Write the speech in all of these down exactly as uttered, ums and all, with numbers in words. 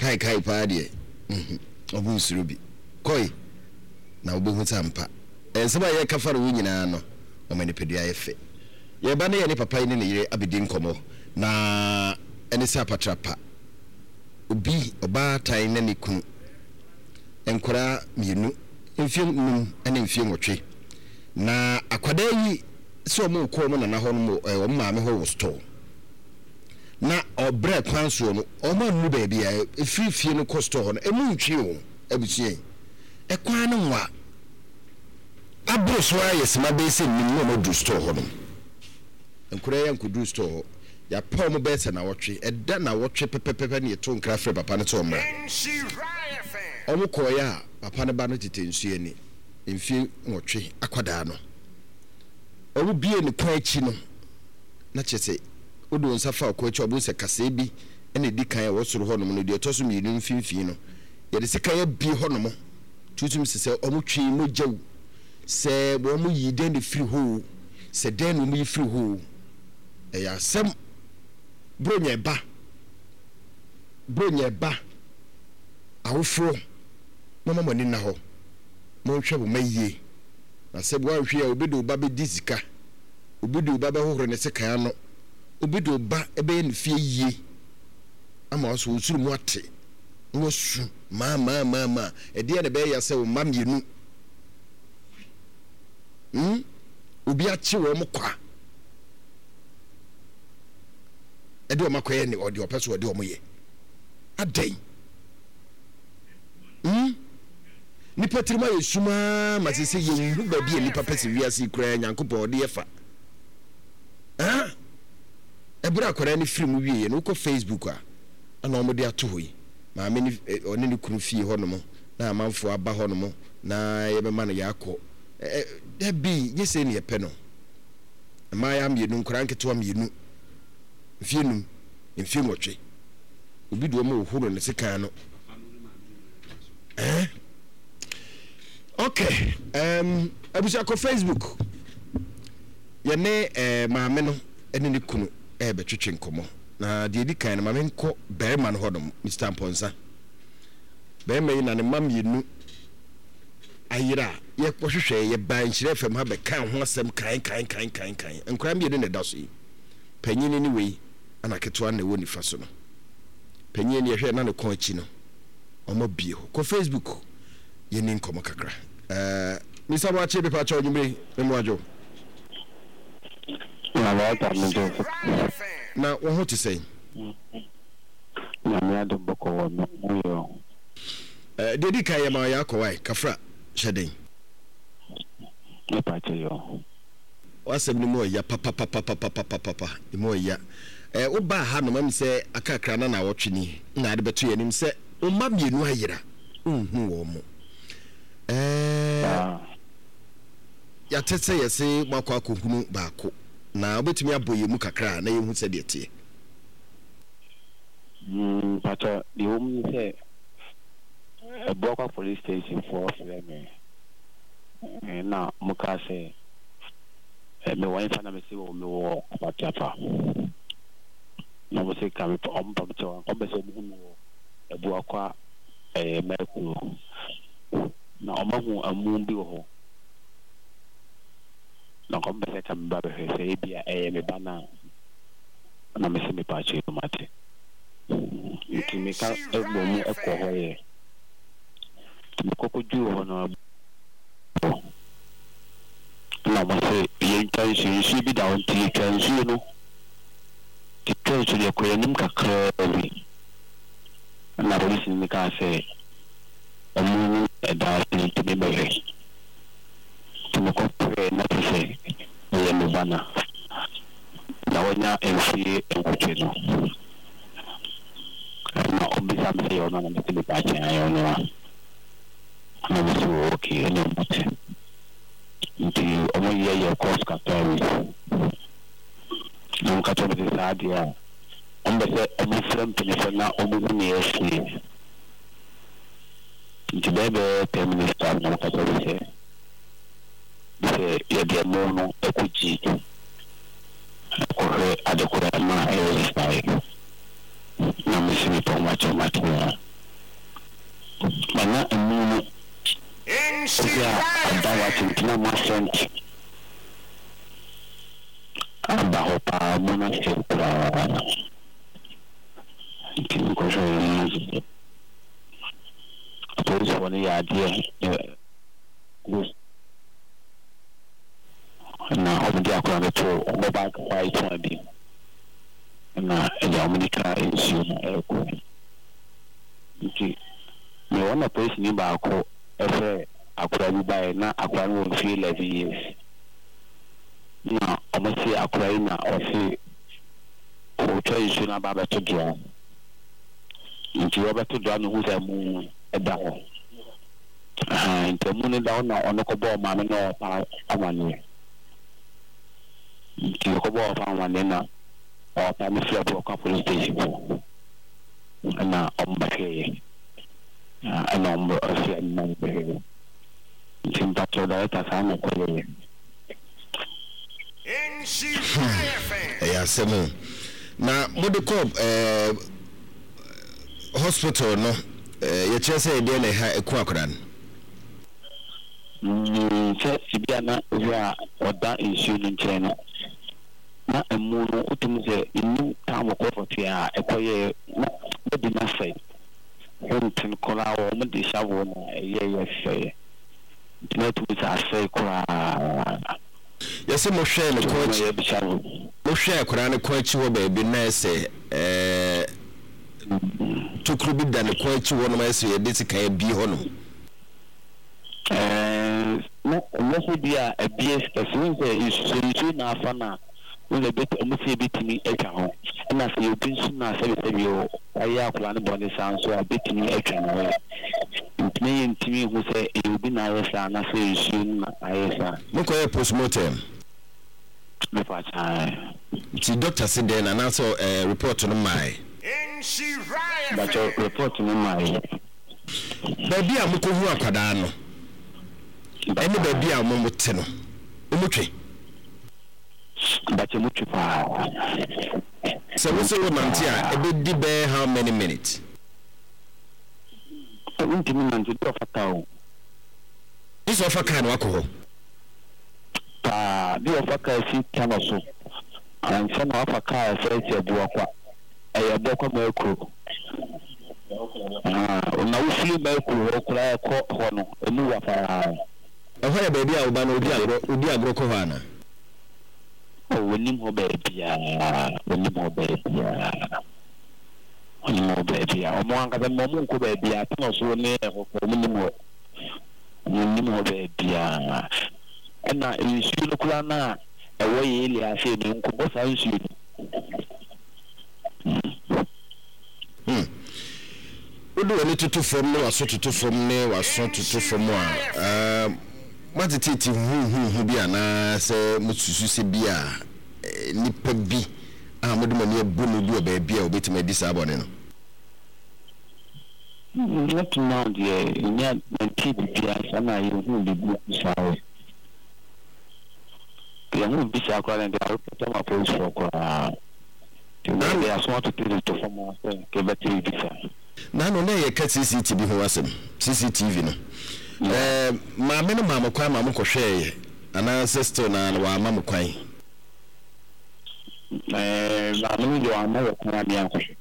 kai kai pa de mhm obu surubi koi na obehu tampa ensema ye kafara wo nyina no o mani pedua ye fe ye ba ne ye ne papa ne ne yire abedi nkomo na ene sa patrapa obi oba tan na ne kun enkora mienu mfie num ene mfie nwotwe na akwada yi so mo ko mo na na ho no o maame ho wo store na obre kwanso no o ma nu ba bia efiri fie no ko store no emu ntwe o abusie e kwan no nwa aboswa yesima be se nim no do store ho no enkura ya nkudu store ya pa mo be se na wotwe eda na wotwe pepepepe ne to nkra fre papa ne to omra omo koya papa ne ba no tete nsuye ni mfie nwotwe akwada no obu bie ne kwa achi no na chese odo nsafa kwa achi obu se kase bi ene di kan ya wosoro ho no no de toso mi ni mfimfin no ye de sika ya bi ho no mo tutum se se omo twi mo jaw se bo mo yi den de free ho se den no mo yi free ho e ya sem bronya ba bronya ba awofro mama mo ni na ho mo hwe bo maye na se bo ahwe a obi do ba be disika obi do ba be hohoro ne sika no obi do ba ebe ne fie yie ama oso usuru mu ate wo su ma ma ma ma e de ne be ya se o mam yenu hm obi achi wo mo kwa e de o makoye ne o de o peso o de o mo ye adai hm ni patrima yesuma masese ye ba bi ni papa se wiase kura nyankopɔ ode yefa ah ebra kwara ni film wie ye no ko Facebook a ana omo de ato hoyi ma me ni one ni kunu fie ho no mo na amanfo aba ho no mo na ye be ma no yakɔ eh bi yese ni epe no ma ya mienu nkora nketo mienu fie num mfie nwotwe obi do mo huro ne sekan no eh okay um abusa ko Facebook ye ne eh maame no ene ne kunu eh betwetwe nkomo na de di kan na maame nko berema no hodom Mister Mponsa berema yi na ne mam yenu ayira ye kwohwehwe ye ban kyerɛ fam ha be kan ho asɛm kan kan kan kan kan nkora me ne da so yi panyini ni wei ana keto an ne woni fa so no panyini ye hwɛ na ne kon achi no omo bio ko Facebook ye ni nkomo kakra eh Mister Wache be pa cho nyumre emu ajo na wa ta me jo na wo ho te sei na me ado boko wo no yo eh dedi kai ya ma ya ko wai kafra shedin ne pa che yo wasem ni mo ya papa papa papa papa papa ni mo ya eh wo ba ha no mam se akakra na na wotwini na ade beto yanim se o ma mienu ayira mhm wo mo eh ya tete yese makwa kohunu baako na obetumi aboye mu kakra na yehu se de tie mm pata di hom se e bokwa police station for me na muka se e me wan fa na me se wo me wo pata pa na mo se ka me om pa to om be se mu wo e bokwa e meku na omahu amun bi ho na ko be se kam ba be se bia e me bana na me se me pa che tomate iki me ka e bo mu e ko ho ye ko ko ju ho na na mo se ye intention shi bi da on ti kan shi no ti to so ye ko ye nim kakra bi na police ni ka se amu da ni to be be to ko pre na se ye mo bana na wonya enfi enkuche no na obisa me yo na na me pa che ayo no na me so okay no mate nti omo ye ye course ka tawi na ka to be sa dia ombe se omo frem pe na omo ni esi nti bebe te minister na ka to be se se ye de mo no ekuji ko he adekora na e sai na me se mi to ma cho ma to mana emu ya adawa tintina ma sent aba hopa mona sepra tin ko je police woni ya die na omudi akora meto omoba kwa ito abi na ya omunika issue na eko nti me wona police ni ba ko efe akora bi ba na akora no fi eleven years na omasi akora ina ofi o to issue na ba ba to do nti wo ba to do no hu za mu eda ho ah nti mu ni da na ono ko bo ma me no pa amane nti ko bo pa amane na o pa me fi abo ko police station na ombake ana ombo afi na be nti mpato da ta sa na ko le ya semu na modicop eh hospital no eh ye chese de na ha eku akran mm se sibia na oya oda issue no nche no na emu no utum se inu ta mo ko fotia ekoye na de na sai huntin kola wo mo de shawo na ye ye fe na tu sa sai kola yesi mo hwe ne ko achi mo hwe akran ne ko achi wo ba bi na se eh tukuru bi da ne ko achi wo no ma se ye de sika bi ho no eh no no se dia e bi especially se isu na afana wo le bet o mo se bitini etwa ho na se obi nsu na se be se o aya akura ne bone san so a bitini etwa no ntimi ntimi hu se obi na ayesa na se isu na ayesa mo ko e postmortem me fa cha ti doctor se den na so eh report no mai but report no mai ba bi a mo ko hu akwada no ene ba bi a mo mote no mo twe but you much pa so we say mantia e be di be how many minutes twenty minutes do fatao this of kan wa ko pa do faka si tama so an fa na faka fa si abu akwa e abu akwa ma ekro ah na wo fili ma ekro ro kura ko ho no enu wa fa e ho ya ba bi a oba no odi agro odi agro ko ha na wonim ho baabia wonim ho baabia wonim ho baabia omo anka mo mo ko baabia tano so ne ho wonim ho wonim ho baabia ana isu no kula na e wo ye ile ase ne nko bo sa isu hmm odo ni tutu fom ne waso tutu fom ne waso tutu fom a um matititi hu hu hu bia na se mususu se bia nipa bi a modu mani abunu bi oba bia obetima di sabone no not now the nya nti bia sana ye hu bi bi sawo ya hu bi sa kwa ndi a pata ma police for kwa na ya so to tell to form ke battery bisa na no na ye ka C C T V ho asem C C T V no eh ma me no ma mo kwa ma mo kohwe ana sister na wa ma mo kwan eh la no yo ama yo kwa bia kohwe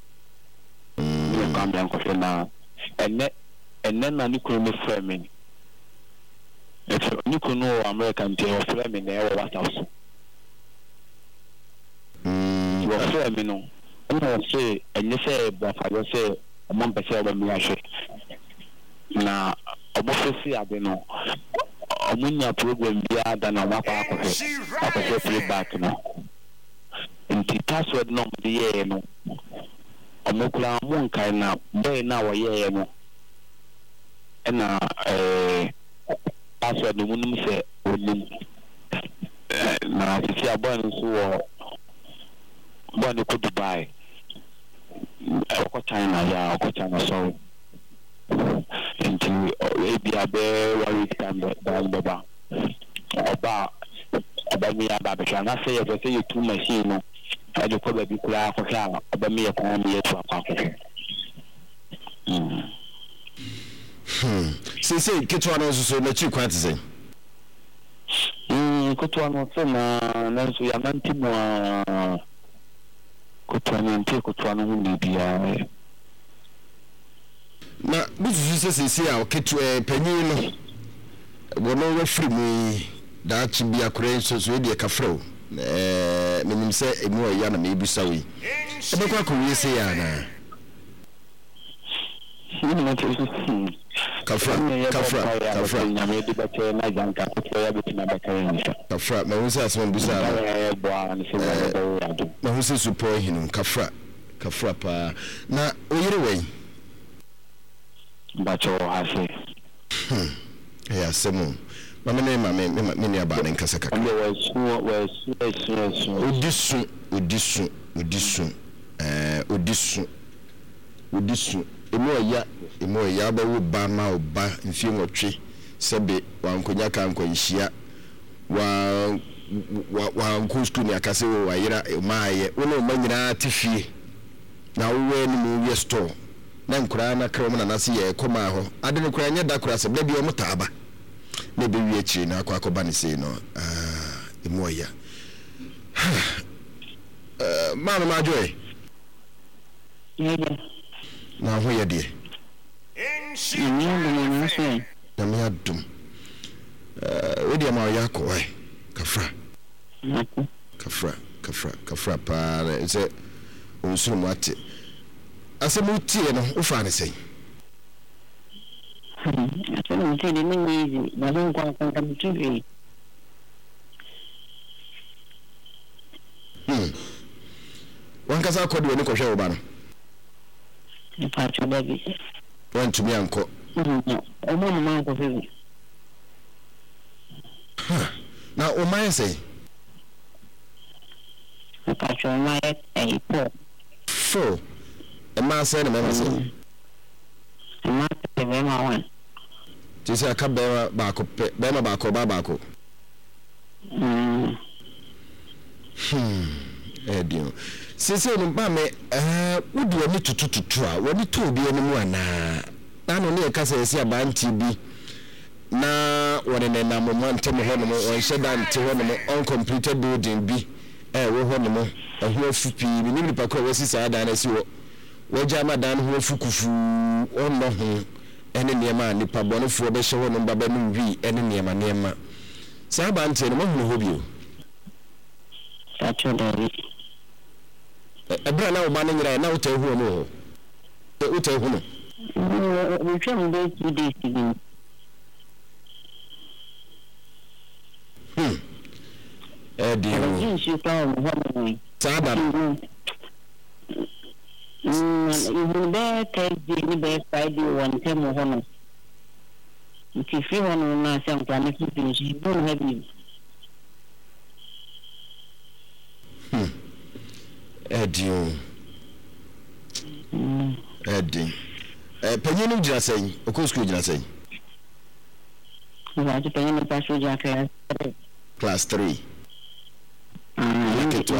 mm kwa bia kohwe na enne enne na ni kuro me frame e ni kuro no American te o frame na e wo WhatsApp so mm wo frame no no se enne se ba fa yo se o mo mpese o ba mi ahwe na obofisi ade no omunya program bia da na wakwa akọkọ akọkọ playback no nti password no de ye no omukula mu nkai na boy na wo ye no na eh password no munum se onim na sisi aboy no so wo boy no ko Dubai ko China ya ko China so into ebi abe wari stand down baba oba oba mi aba be kana say you say you two machine no I do ko be kula ko ka oba mi e ko mi e to akwa ko mm say say ketwa no so na chi kwat say mm ketwa no so na na so ya manti mo ketwa no nti ketwa no ni bia na buzu se se se a ketwa panyin no wono wa free mu da chi bia kure so so e de ka frɛ eh menim se emu ya na me bisa wi e be kwa ko wi se ya na kafra kafra kafra nyame de bete na janka ko ya beti na bakare ni kafra ma hu se asem bisa ma hu se support hinu kafra kafra pa na oyire wei bacho ase hmm ya semu mama ne mama me me ne aba ne nkasa kaka odisu odisu odisu eh odisu odisu emu oya emu oya ba wo ba ma oba mfie nwotwe sebe wankonya ka nkwanhia wa wa nkustu ni akase wo wayira maaye wo no manyira tifie na wo we ni mu store na nkura na kram na nase ye koma ho ade ne kura nya da kura se bla bi o mutaaba na be wi achi na akwa akoba ne sei no ah emu oya eh mama ma joy na ho ye de na me adum eh we de ma ya ko ai kafra kafra kafra kafra pa se onsu mu ate asemu tie no wo fa ne sei asemu tie ne ni easy na don kwa kwa kwa tuvi hmm wankasa akodi woni ko hwe wo ba no ni pa cho baby wan tumi anko no o mo mo ko fe na o man sei pa cho ma e po fo e ma say na me say ma te be ma wan ti say aka be ba ko be ma ba ko ba ba ko mm hmm e dio sese no ba me eh wodi woni tutututu a woni to obi animu ana na no ne ka say ese abanti bi na woni ne na moment me hono mo on sheda nte hono mo uncompleted building bi eh wo hono mo ehwo fupi ni ni pa ko wasi sa da na si wo wo jama dan ho fukufu onno ho ene niema nipa bonofo be hye hono baba no wi ene niema niema sa abanti no mo hono ho bio sa cho dori ebra na oba na nyira na uta ehu no ho uta ehu no we try to do this again hmm eh di you should come home sada mm you be take the be Friday one time home if you want na say plan to finish you don't have you hmm Edio. Mm. Edi. Eh panyinu jira sen, okon school jira sen. Na je panyinu pa school jira class three. Class three. Ah, okay, to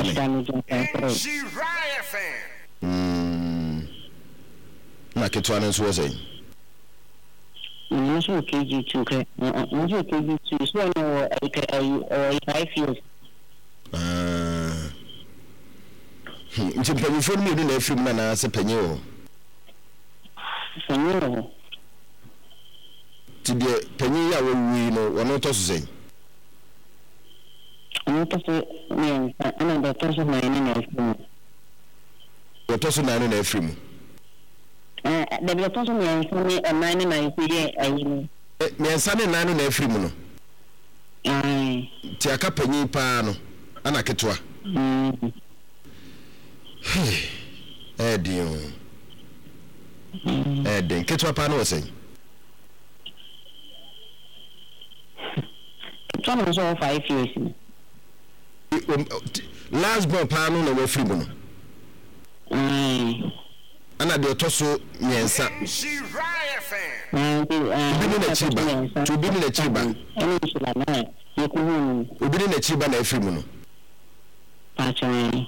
mm. Na ketwa na so sen. Mm, so K G two ke. Mm, so K G two so no I five years. Ah. Nti panyifo no mi na afim na na se panyi o. Panyi o. Ti de panyi ya wo wi no wono to so sen. Ono to so ni ana da to so na ni na afim. Wo to so na ni na afim. Eh, da bi to so ni afim ni na ni na afim ayi ni. Eh, me ansa ni na ni na afim no. Ai. Ti aka panyi pa no ana ketwa. Mm. Eh dio. Eh den ketwa pa no say. Ketwa so five years. Last born pa no na we free no. Mm. Ana de otoso nyensa. Mm. Obi ni na chiba. To obi ni na chiba. Ani sula na. Yekuhu. Obi ni na chiba na free no. Pacha.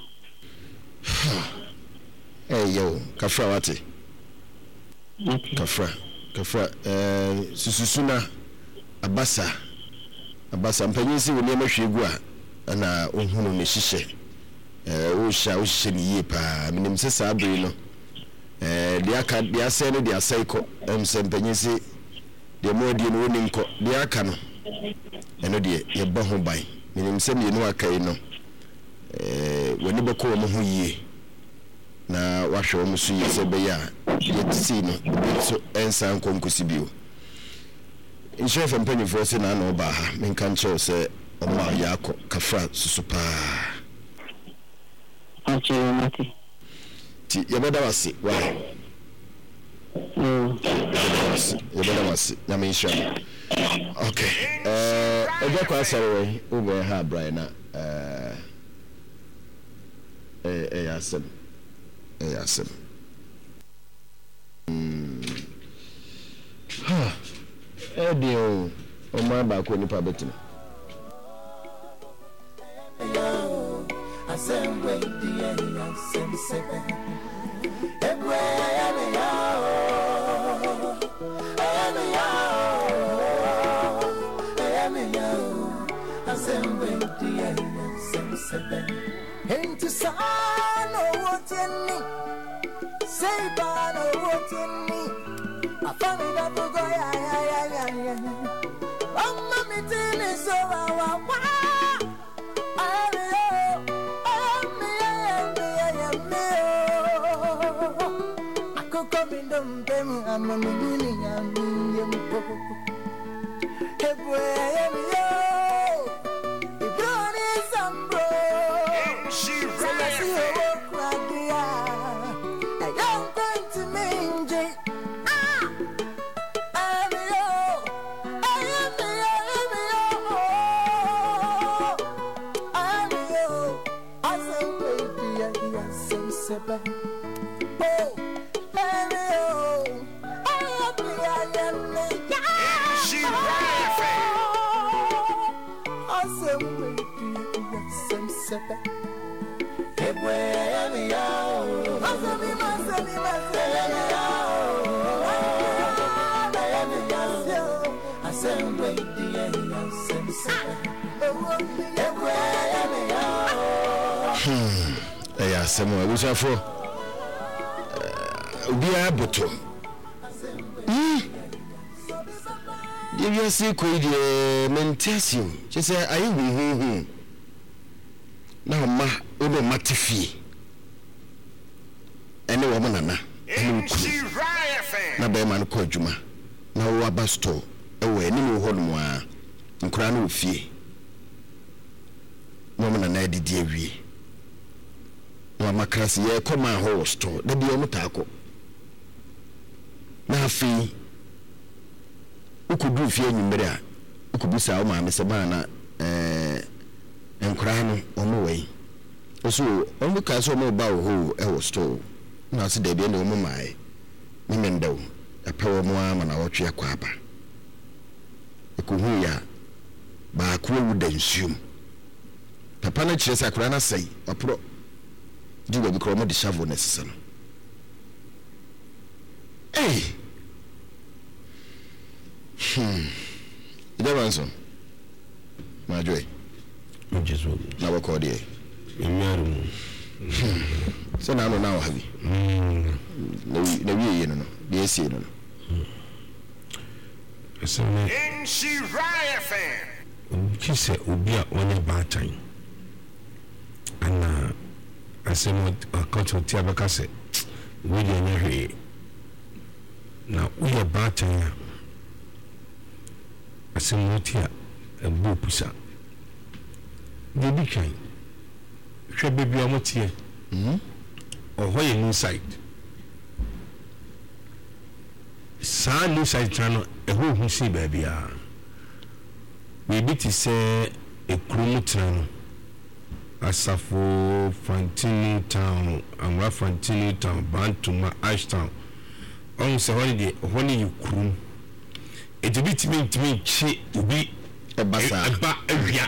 Eh yo, kafra wate. Okay. Kafra. kafra eh sususuna abasa abasa mpanyisi wo ne mahwegu a na ohunu ne hihye eh wo sha wo hihye ne yie pa minim se saa bere no eh dia ka dia se no dia saiko em se mpanyisi de mo die no woni nko dia aka no eno de ye ba ho ban minim se me no aka no eh woni beko mo ho yie na wahwe mo so yie se be ya ye tsi no so ensan konkusi bio inche fa mpanyifo se na no ba ha menka nche se oma yako kafra susupa ache mati ti yebeda wase wa mm yebeda wase na me insha okay eh ojo kwa sare we ube ha Brian na eh eh eh yasem eh yasem mm ha eh dio o ma ba ko nipa betina Assembly the Assembly seven. Everywhere I am, I am, Assembly the Assembly seven. Into sun or what in me, say ban or what in me. I found it up to go, yeah, yeah, yeah, yeah. Oh, mommy, tell me so, I want. I'm a million and million people. Everywhere I go, the blood is some bro. She rides it like the eye. I don't think to me, ah, I'm yo, I am yo, I'm yo, I say baby, I say seven. Oh. Hmm. Yeah, someone was for we are boto. Hmm. You see, quid mentation. She said, I will. Now, ma, Uno Matifi. Any woman, Anna. Na be man ko adwuma na wo abasto e wo ani no ho no a nkura na ofie no na na didi awie no makrasi ye koma ho store da bi o mutako na afi ukudu fie nyimere a ukubusa o ma me se ba na eh nkura no o mo wei so o mo ka so mo ba ho e wo store na se da bi na o mo mai ni mendao apawo mo ama na wotwe akwaba ekuhu ya ba ko wuda nsuum papa na kire sakura na sai apro diwa bi kro mo de shavo na sisa no eh hmm ida banso ma joy mo jesu na wo ko de emiaru so na no na wo habi mm na wi ye no no de esi no so me in Shiraya fan kise obi a onye baatan ana asemo akato ti abaka se we dey nyahwe na uye baatan ya asemo ti a ebu pusa debi kan hwe bebi omotie mhm oho ye new side sa new side trano eho hu si babia we biti se ekrumu trano asafo Fantini town amra Fantini town Bantuma Ashtown on se holiday honi yukrum etibiti mentimi chi ubi ebasa eba awia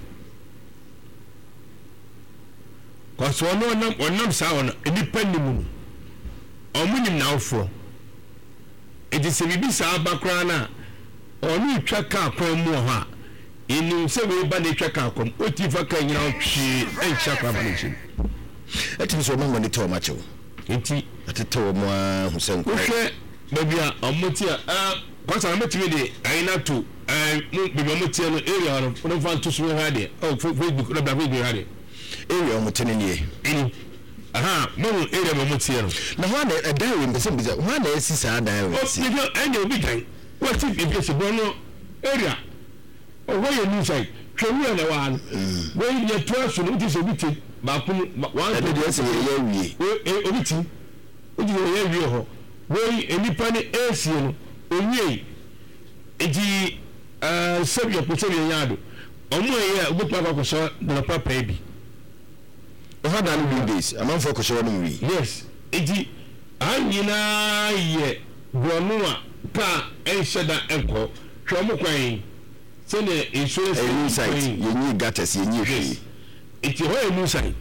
kwaso ono nam onam sa ono enipa nimu omunim na ofro it is a bibi saa background onu twa ka kwan mu ha inu se we ba ne twa ka kwan otifa ka nyina otwi encha kwa ba ne chi eti so mo monitor ma chewo enti atetewo mo a husen ko hwe babia omoti a kwasa na metimi de ayina to eh mu bibi omoti no area no no fan to so ha de oh Facebook no bla Facebook ha de area omoti ne nie eni aha mo area mo omoti no na ho na e diary mbese mbese ho na esi saa diary si o ni enye obi gan what if if you bono area o wo ye new side hwewu na wa no wo ye to so no ti so biti ba ku one e de se ye wie o obi ti o di ye wie ho wo enipa ni esie no onye eji eh sabia ko sabia yado omo ye obi pa ko so na papa ebi o ha da no days amam for ko so no wi yes eji anyina ye bronu a ka ensheda enko hwemo kwan se ne insurance insight ye nyi gatas ye nyi hwe iti ho enu sai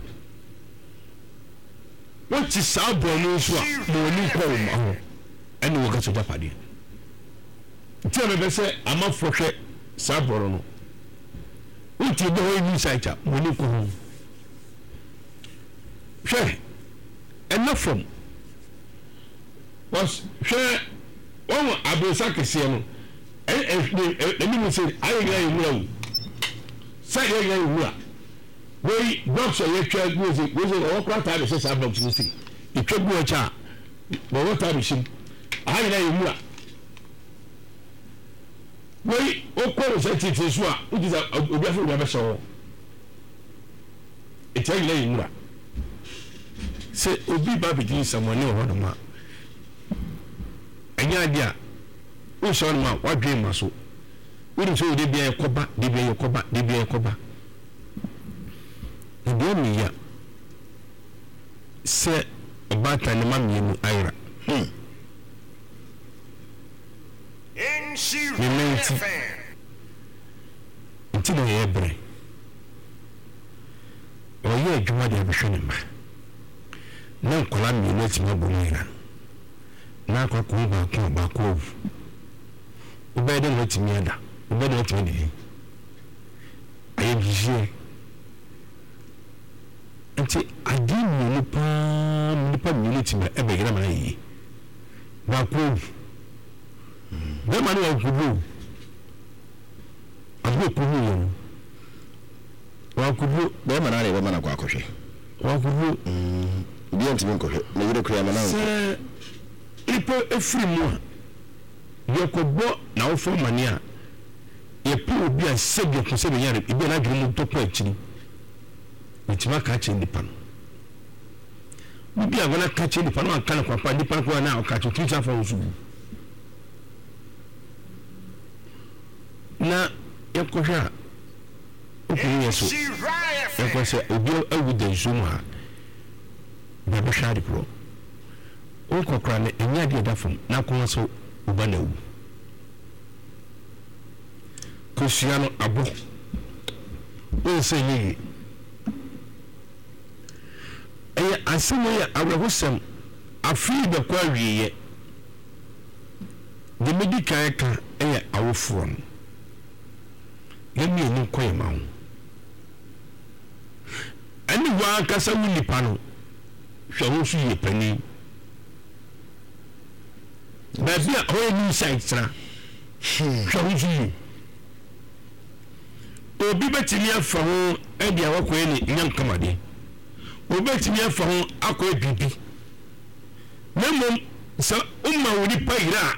what is sa bronu so a mo ni ko ma ho ene wo ka so japade ti na be se amafo hwe sa bronu uti be ho enu sai cha mo ni ko ho hwe enough from was hwe one abesa kese no eh eh let me say ayi ga yiwura wo sai ga yiwura wey box ye twa go say go say o kwata be say box ni si e twa go cha bo wata be shim ayi ga yiwura wey o ko say titi so a o di obi afi obi abeso e twa ga yiwura say obi ba be din someone o hono ma anya dia o so no ma wadwe ma so wuri so de bia yakoba de bia yakoba de bia yakoba de mi ya se obata ne mamye mu ayra hmm in she nti no ye bre o ye adwuma de abehwe ne ma na nkola mi no ti mabu mu ira na kwa ko ba ko ba ko ube de no ti mi ada ube de no ti mi ayi bije nti adi mi no pa mi pa mi no ti ma e be gira ma yi ba ko be ma no ko bu abu ko bu yo wa ko bu be ma na re be ma na kwa ko hwe wa ko bu mm bi anti mi ko hwe na yire kura ma na se ipo efiri mu yakobo na wo fo mania ye pu bi a sebia ko se be yare ibe na dwuru mu topo akiri mitima ka che ndipa no bi a gona ka che ndipa no aka na kwapa ndipa ko na o ka che twisa fa usu na yakohwa o ko yeso yakwa se obi awu de zoom ha ba be shari pro o ko kra ne enya de da fam na ko so uba na wu ko siano abo o se ni e asemo ya awehosem afi de kwa wiye de medical ka e awofo no yemi ni ko e ma wo ani wa kasa wu nipa no hwe wo su ye pani baby a ho ni site tra hwe wo su ye obi betimi afa ho e dia wo ko ni nyam kamade obi betimi afa ho akọ bibi na mom sa umma wo ni paira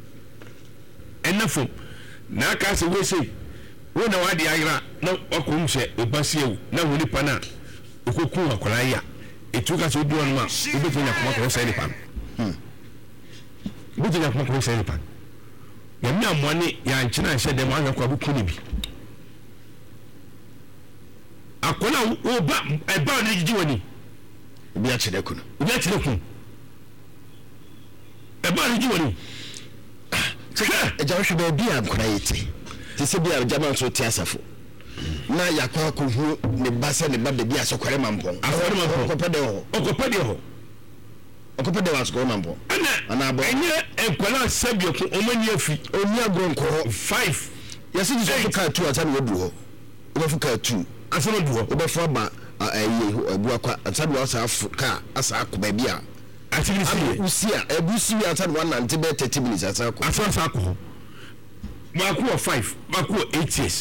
enafo na aka se we se wo na wadi ayira na okum hye obasiewu na wo ni pana okoku akola ya etuka so duo no ma obetu nya kuma ko se ni pan hm obetu nya kuma ko se ni pan ya mi amone ya nchina hye dem anya kwa buku ni bi akola oba eba ni gigi woni obi a chede kuno obi a chede kuno eba ni gigi woni e jawo hwe ba bia akola yete ti se bia jama so ti asafo na yakwa ko hu ne basa ne ba de bia so kware mampon akware mampon ko pede ho o ko pede ho okope de was go mambo ana abo enye enkwala sabio ko omani afi oni agro nko five yesi ji so ka two ata no duro obefu ka two asa no duro obefu aba ayi abu akwa ata no asa ka asa akoba bia ati ni si usia ebusi wi ata no na nte be thirty minutes asa akwa asa asa akwa Baku five, baku eight years.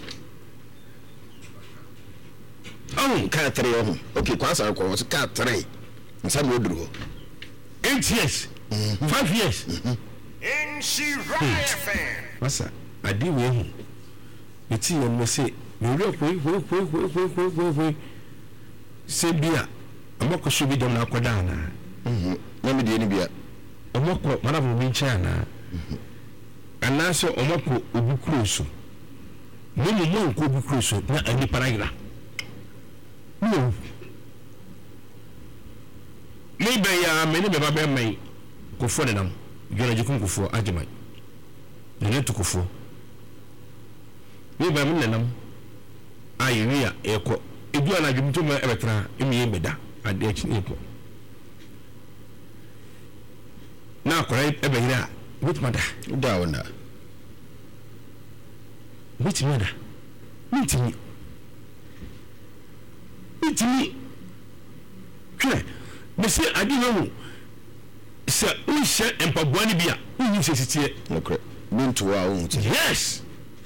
Oh, car three. Oh, okay, kwasa kwa was car three. Nsa no duro. Eight years. Five years. In she riot fan. Masa, adi we hu. Eti ye me say, me re kwe kwe kwe kwe kwe kwe kwe kwe. Se bia, amako so bi dem na akoda na. Mhm. Na me de ni bia. Amako mana bo bi ncha na. Mhm. Anaso omako obukruso mo mo mo ko obukruso na ani paragira no me be ya me ne be ba be mai ko fo de nam jona jikun ko fo ajimai ne to ko fo me ba me nam ayiria eko edu ana dwumto ma ebetra emi ebeda ade achi eko na akora ebehira which mother down na which mother meet me meet me kre me say adi no say we share empaboa ni bia we say sitie okay bintu wa o yes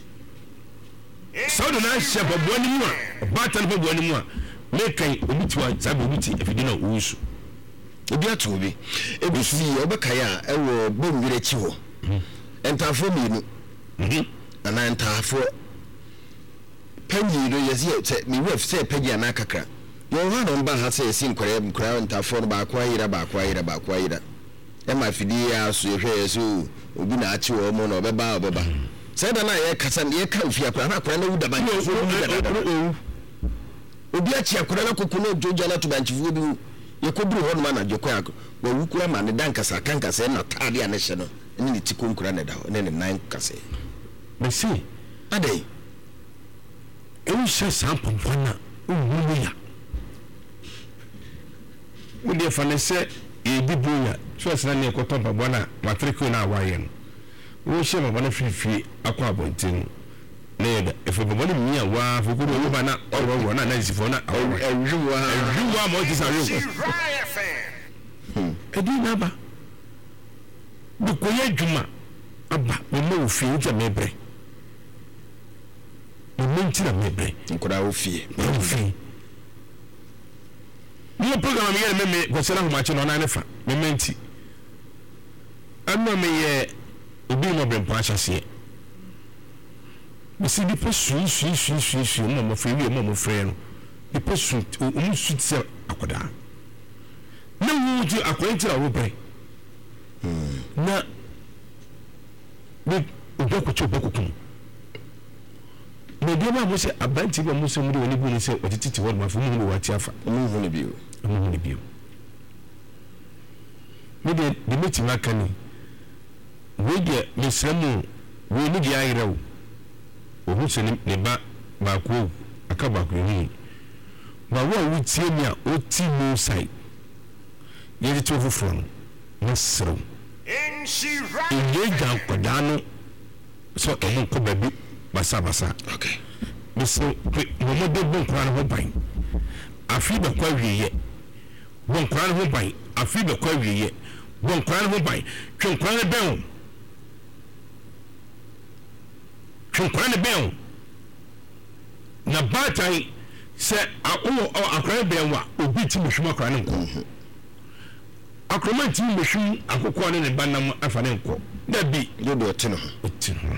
so do na share empaboa ni mu a bata empaboa ni mu a me kai obitiwa zabe obiti afidi na usu obi atu obi ebusi obekaya ewo bomwire chi ho entafo minu mhm ana entafo panyi do yesi te mi wef se panyi ana kakra yo ha no mba ha se esi nkore nkora entafo no ba kwa yira ba kwa yira ba kwa yira e ma fidi ya so ehwe yesu obi na achi wo mo no obeba obeba se da na ye kasa ye ka ofi akora na akora na wuda ba obi achi akora na kokuno jojo na to banchifu bi yekoburu ho no na jekwa ak wa wukura ma ne dankasa kankasa na taade ane hye no ene ne tikonkura ne da ho ne ne nan kase me see adai e wu sha sampopona uwu ya wo de fa ne se e bibuya so asena ne ko tompa bona matriko na awaye no wo she ma bona fifi akwa abontin ne da e fa bona mi ya wa fo ko wo ba na oro wo na na sifo na awuwa awuwa mo ti sa yo edi na ba bukoye djuma aba mo mo fi uja mebre mo menti na mebre nkura ofie ofie ni program me me me ko sela ho ma che no na ne fa me menti anu me ye obi mo bre mpa chase me si di po su su su su su mo mo fi wi mo mo frɛ no di po su o mo su tse akoda na wo ji akwentira wo bre na ne oboko cho oboko kun me de ma mo se abanti ba mo se mu de woni bu ni se otititi wo ma fu mu wo ati afa mu hu ne bio mu hu ne bio me de de meti maka ni we de me sramu we ni de ayira wo o hu se ne ba ba ko aka ba ko ni wa wo wi tie mi a o ti mo sai ye de to fufuro no na sro In she riot. ye jan kodano so e mo ko baby basa basa okay me so mo mo de bon kran ho ban afi be kwa wiye bon kran ho ban afi be kwa wiye bon kran ho ban twen kran be on twen kran be on na batai se a o akran be wa obi ti mo hwuma kran nko akroma ti mo hwum akokɔ ne ne banam afa ne nko da bi do do tino tino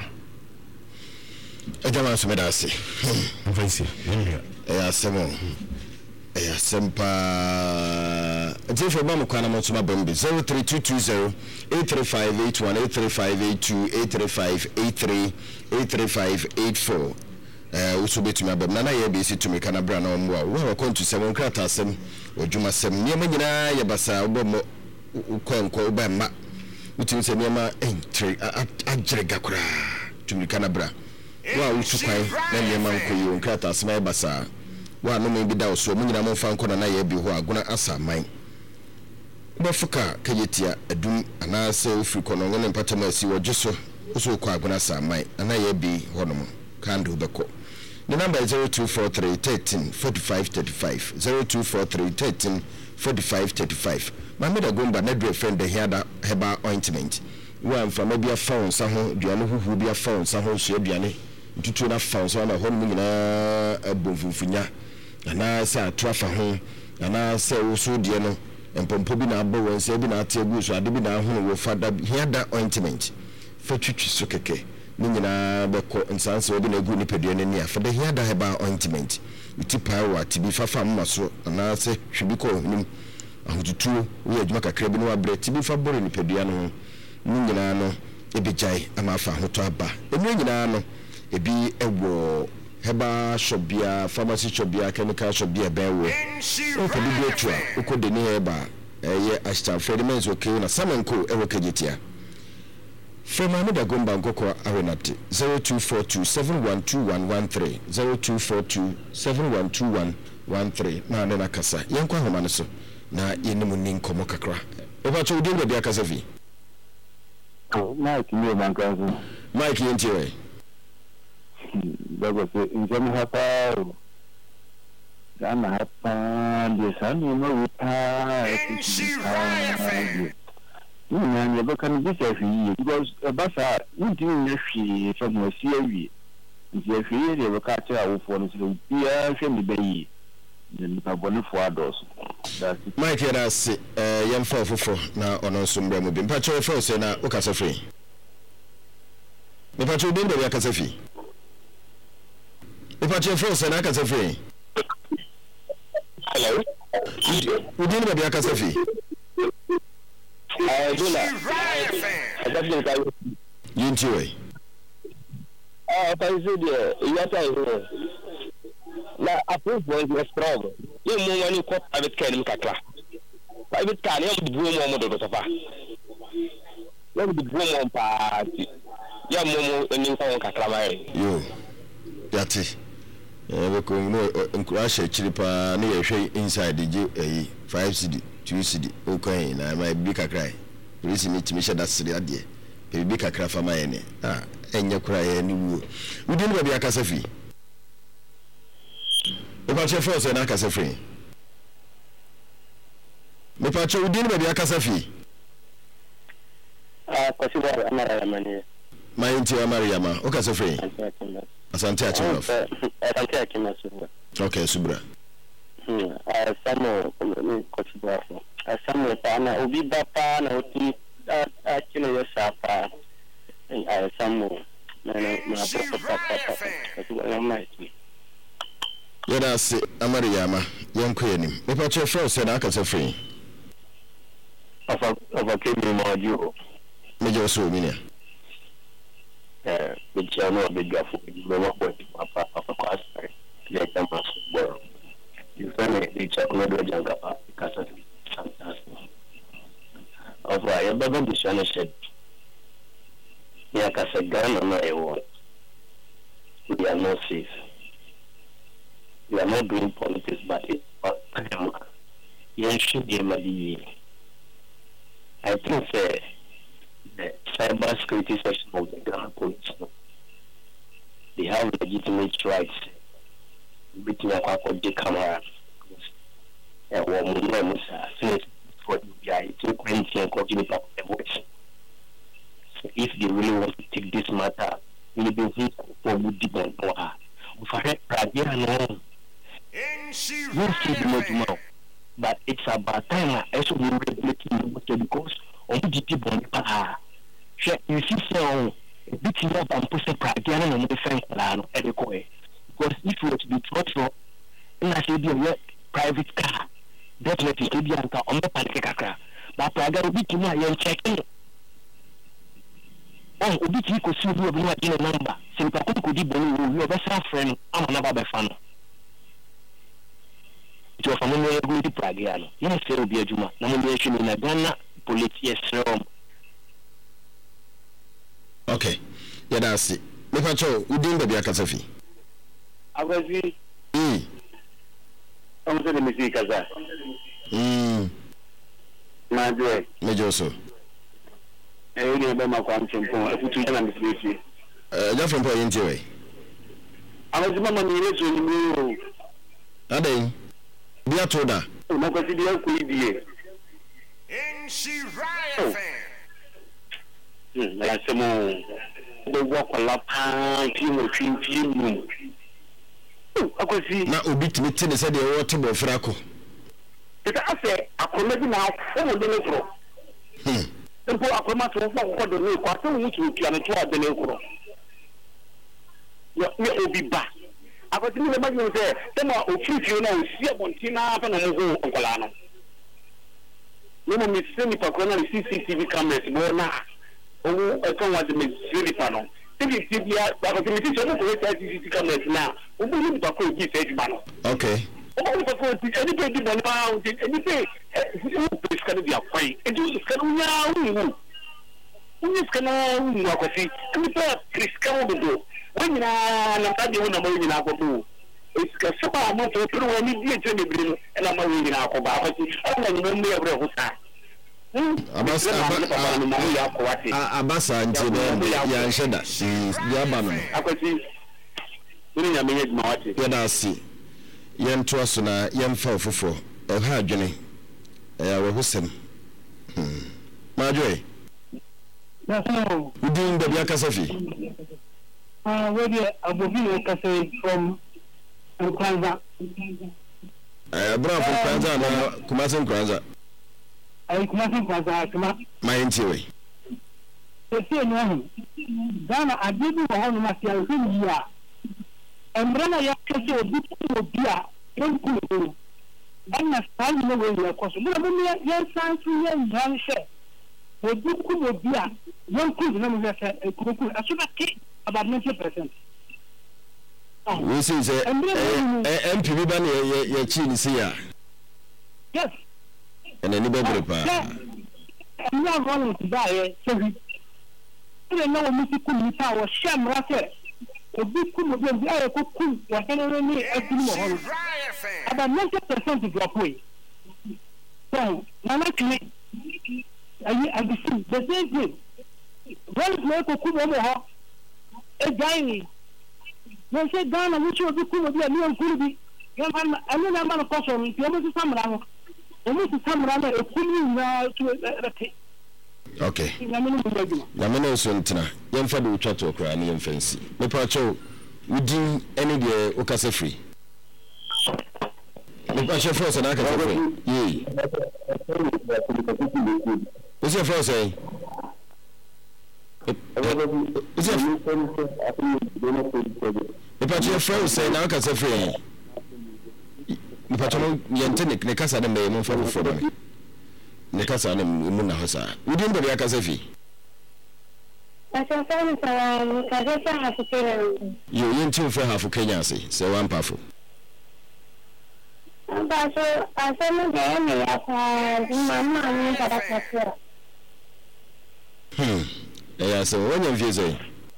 ejama so medase mfansi ndia e asemo e asempa tifo ba mo kwana mo tuma bombe zero three two two zero eight three five eight one eight three five eight two eight three five eight three eight three five eight four eh uso betumi abam na na ye be si tumi kana bra na omwa wo wa kontu seven krata asem odwuma sem niema nyina ye basa obomo ukwanko oba ma utimi se niema entry ajere gakura tumi kana bra wa usukwai na niema nkoyi onkrata asem ye basa wa no me bi da so mo nyina mo fa nko na na ye bi ho aguna asaman Bofuka kayetia adum anase ofri kono ngene mpatama asi wojeso uso kwa aguna samai anaye bi honom kandu beko. The number is zero two four three thirteen forty-five thirty-five zero two four three thirteen forty-five thirty-five. Mameda gomba na dre friend the hiada heba ointment. Wa mfa ma bia phone sa ho duane huhu bia phone sa ho so aduane tutu na phone so na honom nyina abonfunfunya ana sa atrafa ho ana sa uso de no empompo bi na abo won se bi na ateagu so ade bi na ho wo fada hiada ointment fatwitwi so keke ni nyina beko nsanse obi na egu ni pedua ni afada hiada heba ointment utipa wa tibi fafa mmaso ana se hwibiko nim ahotutu wo adwuma kakra bi no abre tibi fa bore ni pedua no ni nyina no ebijai ama fa hoto aba enu nyina no ebi ewo heba shobia pharmacy shobia chemical shobia bewo o ko bi etua o ko de ni heba eye ashta fredimens okay na samenko ewo kejetia from Amida Gomba Ngoko Arenati zero two four two seven one two one one three zero two four two seven one two one one three na na kasa yenkwa homa no so na yenimu ni nkomo kakra e ba cho udi ngbe bia kasa fi oh Mike ni bankazo Mike yentiwe Bago se injemi hapa Gana hapa Ndi sani no uta N C Ryan F M. Mm, you can be safe because a bassa, you didn't know from your theory. If you're free, they will catch our phone. So, yeah, send the baby. Then the bonnet for adults. That's it. Mike, that's uh, young for for now on on some bremo. Been patch your first and now, okay, so free. The patch your dinner, I can free. The patch your first and I can free. Hello? You didn't be a casafi. Uh, Dula, I definitely. You enjoy. Uh, if I said, yes, I know. Now, I think was a strong. You know, when you call private car in Kakla. Private car, you have the broom on the Sofa. You have the broom on party. You have Momo and you call Kakla. You, that's it. We can know encourage chilipa near inside the five C D. two C D okay na my big cry police meet me share that city ade e big cry for my ene ah enye kura ye ni wu udi ni bia kasa fi e pa che force na kasa fi me pa che udi ni bia kasa fi ah consider amara mani my inti amara ma o kasa fi asante a chinof asante a chinof okay subra hmm ah samo ni consider asamu pana obi bapa na oti a chino yo sapa asamu na na na yada se amariyama yanko yanim me pa che first na aka se free afa afa kemi ma ju me je so mi ne eh bi chano bi gafu me wa ko papa papa ko asai ya kama bo ifane bi chano do janga pa kasa of I am going to shine said Yakasa Ghana no ewo we are not safe. We are not doing politics but it's but you should be madi. I think uh, the cyber security section of the Ghana police they have legitimate rights between a the camera and one more for the guy to quench and continue to voice. So if they really want to take this matter, we will be for good depend on her. For it, no. Yes, but it's about time I should be regulating because on the people on the you see, so a bit more than pushing Pradiana and the Frank Lano at the Koe. Because if you were to be taught, and I said, your private car. Definitely to be anta on the pancake but Praga will be to my young checking. Oh, Ubi could see you have in a number. Simple could be born, you have a friend, I'm another by fan. It was a moment ago to Pragiano. Yes, there will be a Juma, nomination in a Ghana, police, yes, okay, yeah, that's it. Mepacho, we didn't be a casafi. I was really. Mm. I'm going to see Kaza. Mm. Madre. Major so. Eh, you know, my conscience, I put you on the street. Uh, you're from Point Way. I was the man who is in you. Are they? Be a told her. No, because it is a idea. In she riot fan. Like some more. They walk a lot of team or team team. I could see. Now, Obi to me, Tin said they were to go Fraco. I say, I could maybe now, over the necro. Hmm. The poor Aquamat for the new quarter, which we can try the necro. You will be back. I was in the magazine there. Some are official, you know, see a Montina and a Mogo of Colano. No one is sending for Colonel C C T V cameras, more now. Oh, I come with the Missouri panel. If it's T V, I was in the teacher to C C T V cameras now. We will look for this edge panel. Okay. Oh, for anything on pound, anything. It's going to be a fight. It is going to be who is going to see? And the Chris Caldo. When I'm not doing a million alcohol, it's a super amount of people who need to be and I'm a million alcohol. I don't know where Abasa nti ya nsheda ya banu akwati ni ya menye ma wati ya da si ya nto aso na ya mfa ofofo e ha adwene ya we husem hmm majoy na so udin da biya kasafi ah we dey abobi kasafi from Kwanza eh bravo Kwanza na Kumasi Kwanza ai Kumasi Kwanza kuma my ntiwe ese no ho Ghana adebi wo ho na sia so yi a embrana ya kese obi obi a enku no ana sai no we ya koso mo mo ya san su ya nyan hye obi ku obi a enku no mo ya sa ekuku asoba ke about ninety percent. We see say M P B ban ye ye chi ni see ya. Yes. And any bebre pa. We are going to die so we we know we see ku ni ta wo shamra se obi ku mo bi aye ko ku wa tele ni e ku mo ho. About ninety percent drop way. So, mama kini ayi abisi the same thing. Well, no ko ku mo ho. E gai no se Ghana mucho obi ku mo bi ani on ku bi. Yo man ani na man ko so ni mo si samra ho. Omo si samra na e ku ni na to rete. Okay. Yamene so ntina. Yemfa de utwa to okra na yemfansi. Me pa cho wudi any de okase free. Me pa cho force na akase free. Yi. What's your force say? Is it? Me pa cho force say na akase free. Me pa cho yente ne kasa de me mo fa fo do. Ne kasa na mu na hosa wudi ndo ya kasa fi asa sana sana kaza hafu Kenya yo yenti fa hafu Kenya se se wan pafo amba so asa mu de me ya fa mama ni kada kasira hmm e ya so wonya mfie so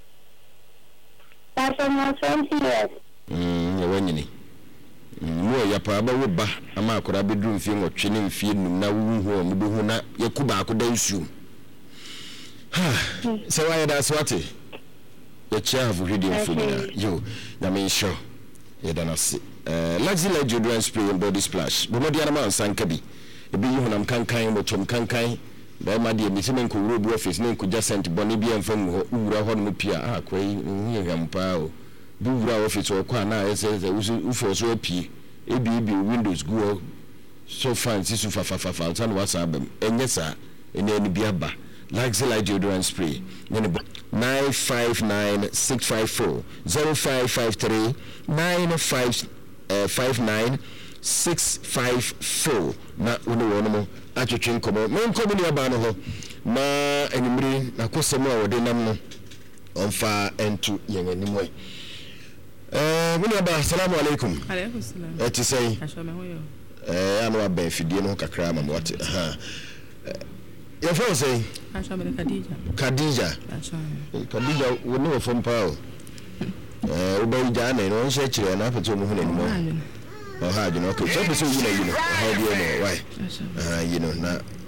asa mo twenty years hmm ya wanyini mo ya pa ba wo ba ama akora bedru mfie nwotwe ne mfie num na wu hu mo be hu na yakuba akoda nsu ha so why that swati the chair of video mfie yo na me sure ya dana se eh luxury deodorant spray and body splash bo mo dia na man sanka bi e bi hu nam kankan mo tom kankan ba ma dia mi se men ko wuro bu office ne ko jacent boni bi emfam ho wura ho no pia ah kwai nyi gampa o buwura office o kwa na ese ufo so apie ebi ebi windows go so fancy so fa fa fa fa tan whatsapp enye sa ene ni biaba luxury deodorant spray nine five nine six five four zero five five three nine five five nine six five four na wono wono mo atwetwe nkomo me nkomo ni aba no ho na enyimiri na kosem a wode nam no onfa entu yen animwe eh muni aba assalamu alaikum alaikum salam eh ti sei asho me hoyo eh anu aba fidie no kakra ma what ha ya fo sei asho me Khadija Khadija asho Khadija woni wo fom pao eh obai jana no nse kire na apeto mu hunu animo oh ha you know okay so be so you know you know how do you know why ah you know na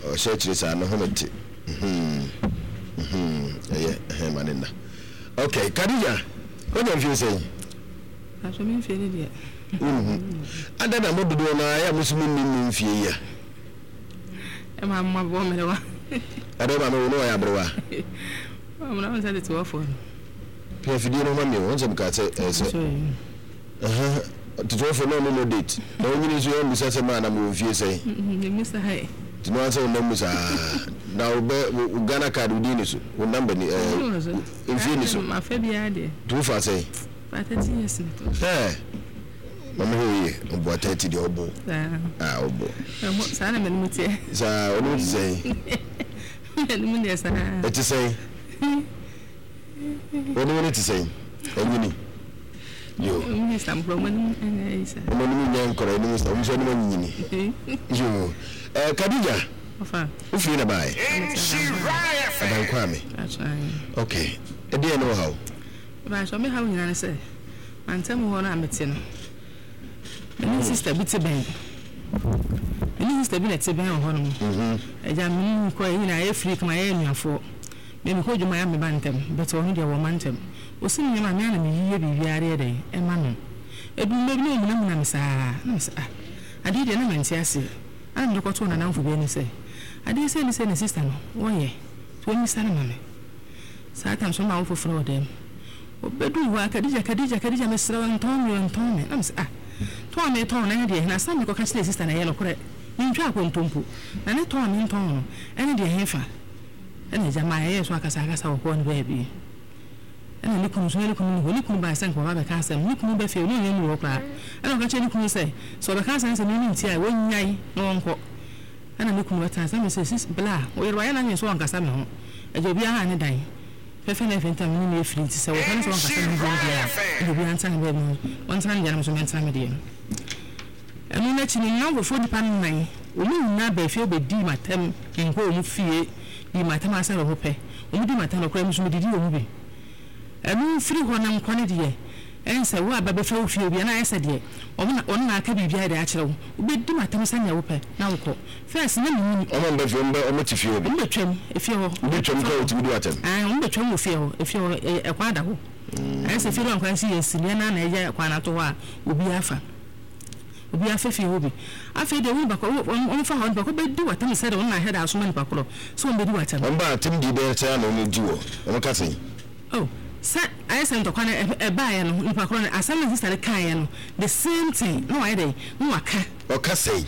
o se chire sa no homete mhm mhm eh eh manina okay Kadija what do you say aso me fie ni dia mhm ada na modudo na ya musumu ni fie ya e ma ma bo me wa ada ba no no ya brewa am na nsa de to afo pia fidie no ma me won se mka se eh to to for no no date na onyi so yam bisa se ma na mo fie sei ni misa hai tino asa no musa na obe Ghana card udi ni so wo number ni eh fie ni so ma fa bia de tu fa sei fa thirty years ni to eh mama hoye obo thirty de obo ah obo mo sa na me ni mutie sa onu sei ni mu ne sa e ti sei onu ni ti sei enyi yo ni sam pro mo ni isa mo ni nyen koro ni sa mo so ni nyini yo eh Kadija ofa o fi na bai adan kwa me okay e dey no how ba so me how nyina ne se antem ho na amete no me sister bi te ben me sister bi na te ben ho no mhm e ja me ko yi na e free kuma ye nuafo me me ko djuma ya me bantem but onu de wo mantem o sin me ma me na me yiye bi biare de e ma no edu me bi no mu na mu na me sa na me sa ade de na menti ase an de ko to na nanfo bi ni se ade se ni se ni sister no wo ye to mi sa na ma me sa tam so ma wo foforo dem o bedu wa Kadija Kadija Kadija me sra nton mi nton me na me sa ah to me ton na de na sa me ko ka chile sister na ye no kore ni ntwa ko ntompo na ne to me nton no ene de hefa ene jama ye so akasa akasa wo ko ni baby ene ni kunu so ni kunu ni kunu ba san ko ba be ka san ni kunu be fe ni ni wo kra ene ka che ni kunu se so be ka san se ni ni ntia wo nyai no nko ene ni kunu ta san me se sis bla wo yero ya na ni so ankasa me ho eje obi aha ne dan fe fe na fe ntam ni ni efiri ti se wo kan so ankasa ni bo bia eje obi antan be mo won tan jana so men tan me de enu na chi ni na wo fo di pan nan o ni na be fe be di matem nko o mu fie di matem asa ro pe o mu di matem no kra mu so me di di o mu bi enu free ho na nkwane de ense wo aba be fe o fie bi na ense de o na on na aka bibia de a kire wo be di matem sanya wo pe na wo ko first na ni o mo be fe o mo ti fie o be twem e fie ho be twem ka o ti di watem ah o be twem wo fie ho e fie ho e kwa da ho ense fie ro nkwan si yesi na na eja kwa na to ho a obi afa obi afefi obi afi de wi bako on fa hon bako be di watam se de on na head aso man bako so on be di watam on ba tim di be cha na on di wo on ka sei oh sa I sent to kwana e ba ya no bako na asama sister kan ya no the same thing no I dey no aka o ka sei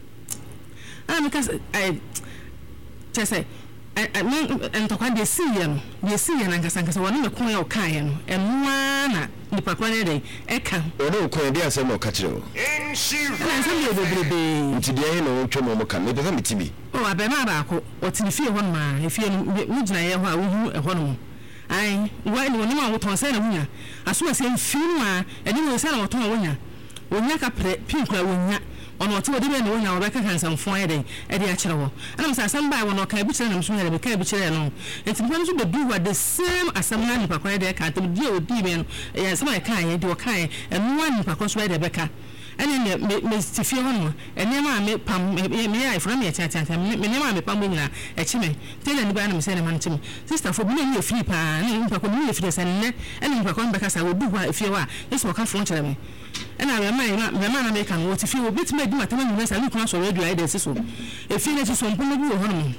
ah because I chese I mean and to kwana de see ya no de see ya na nkasa nkasa wona me kon ya o kan ya no enwa na ni pakwa ne dey e kan o no kon de asem o ka kire o en she right be nti de ye no twemo mo kan me be me tibi o abema ba ko o ti fie ho ma e fie no wo gina ye ho a wo hu e ho no ai wa ni woni ma wo ton se na wunya aso ase mfi no a eni wo se na wo ton wonya wonya ka pre pinkura wonya ono ote wode be na wonya wo be ka kansamfo ye den e de a kire wo anam sa asam ba wo no ka bi kire na mso ya be ka bi kire no enti mo so be do what the same asam na ni pakwa de ka tem die odi be no ya asam e kan ye de o kan e no ani pakwa so de be ka ene me me stifie ho no ene ma me pam me me ai from me tata tata me ne ma me pam nyina e chime tele ni ba na me se ne man chime sister fo bi na ye free pa na ni pakwa ni ye free se ne ene pakwa be ka sa wo du wa efie wa eso ka fon chere me ena me ma me ma na me kan wo ti fie wo bit me di matama ni sa ni kuna so radio ai de so efie ne ti so mpo bi wo ho no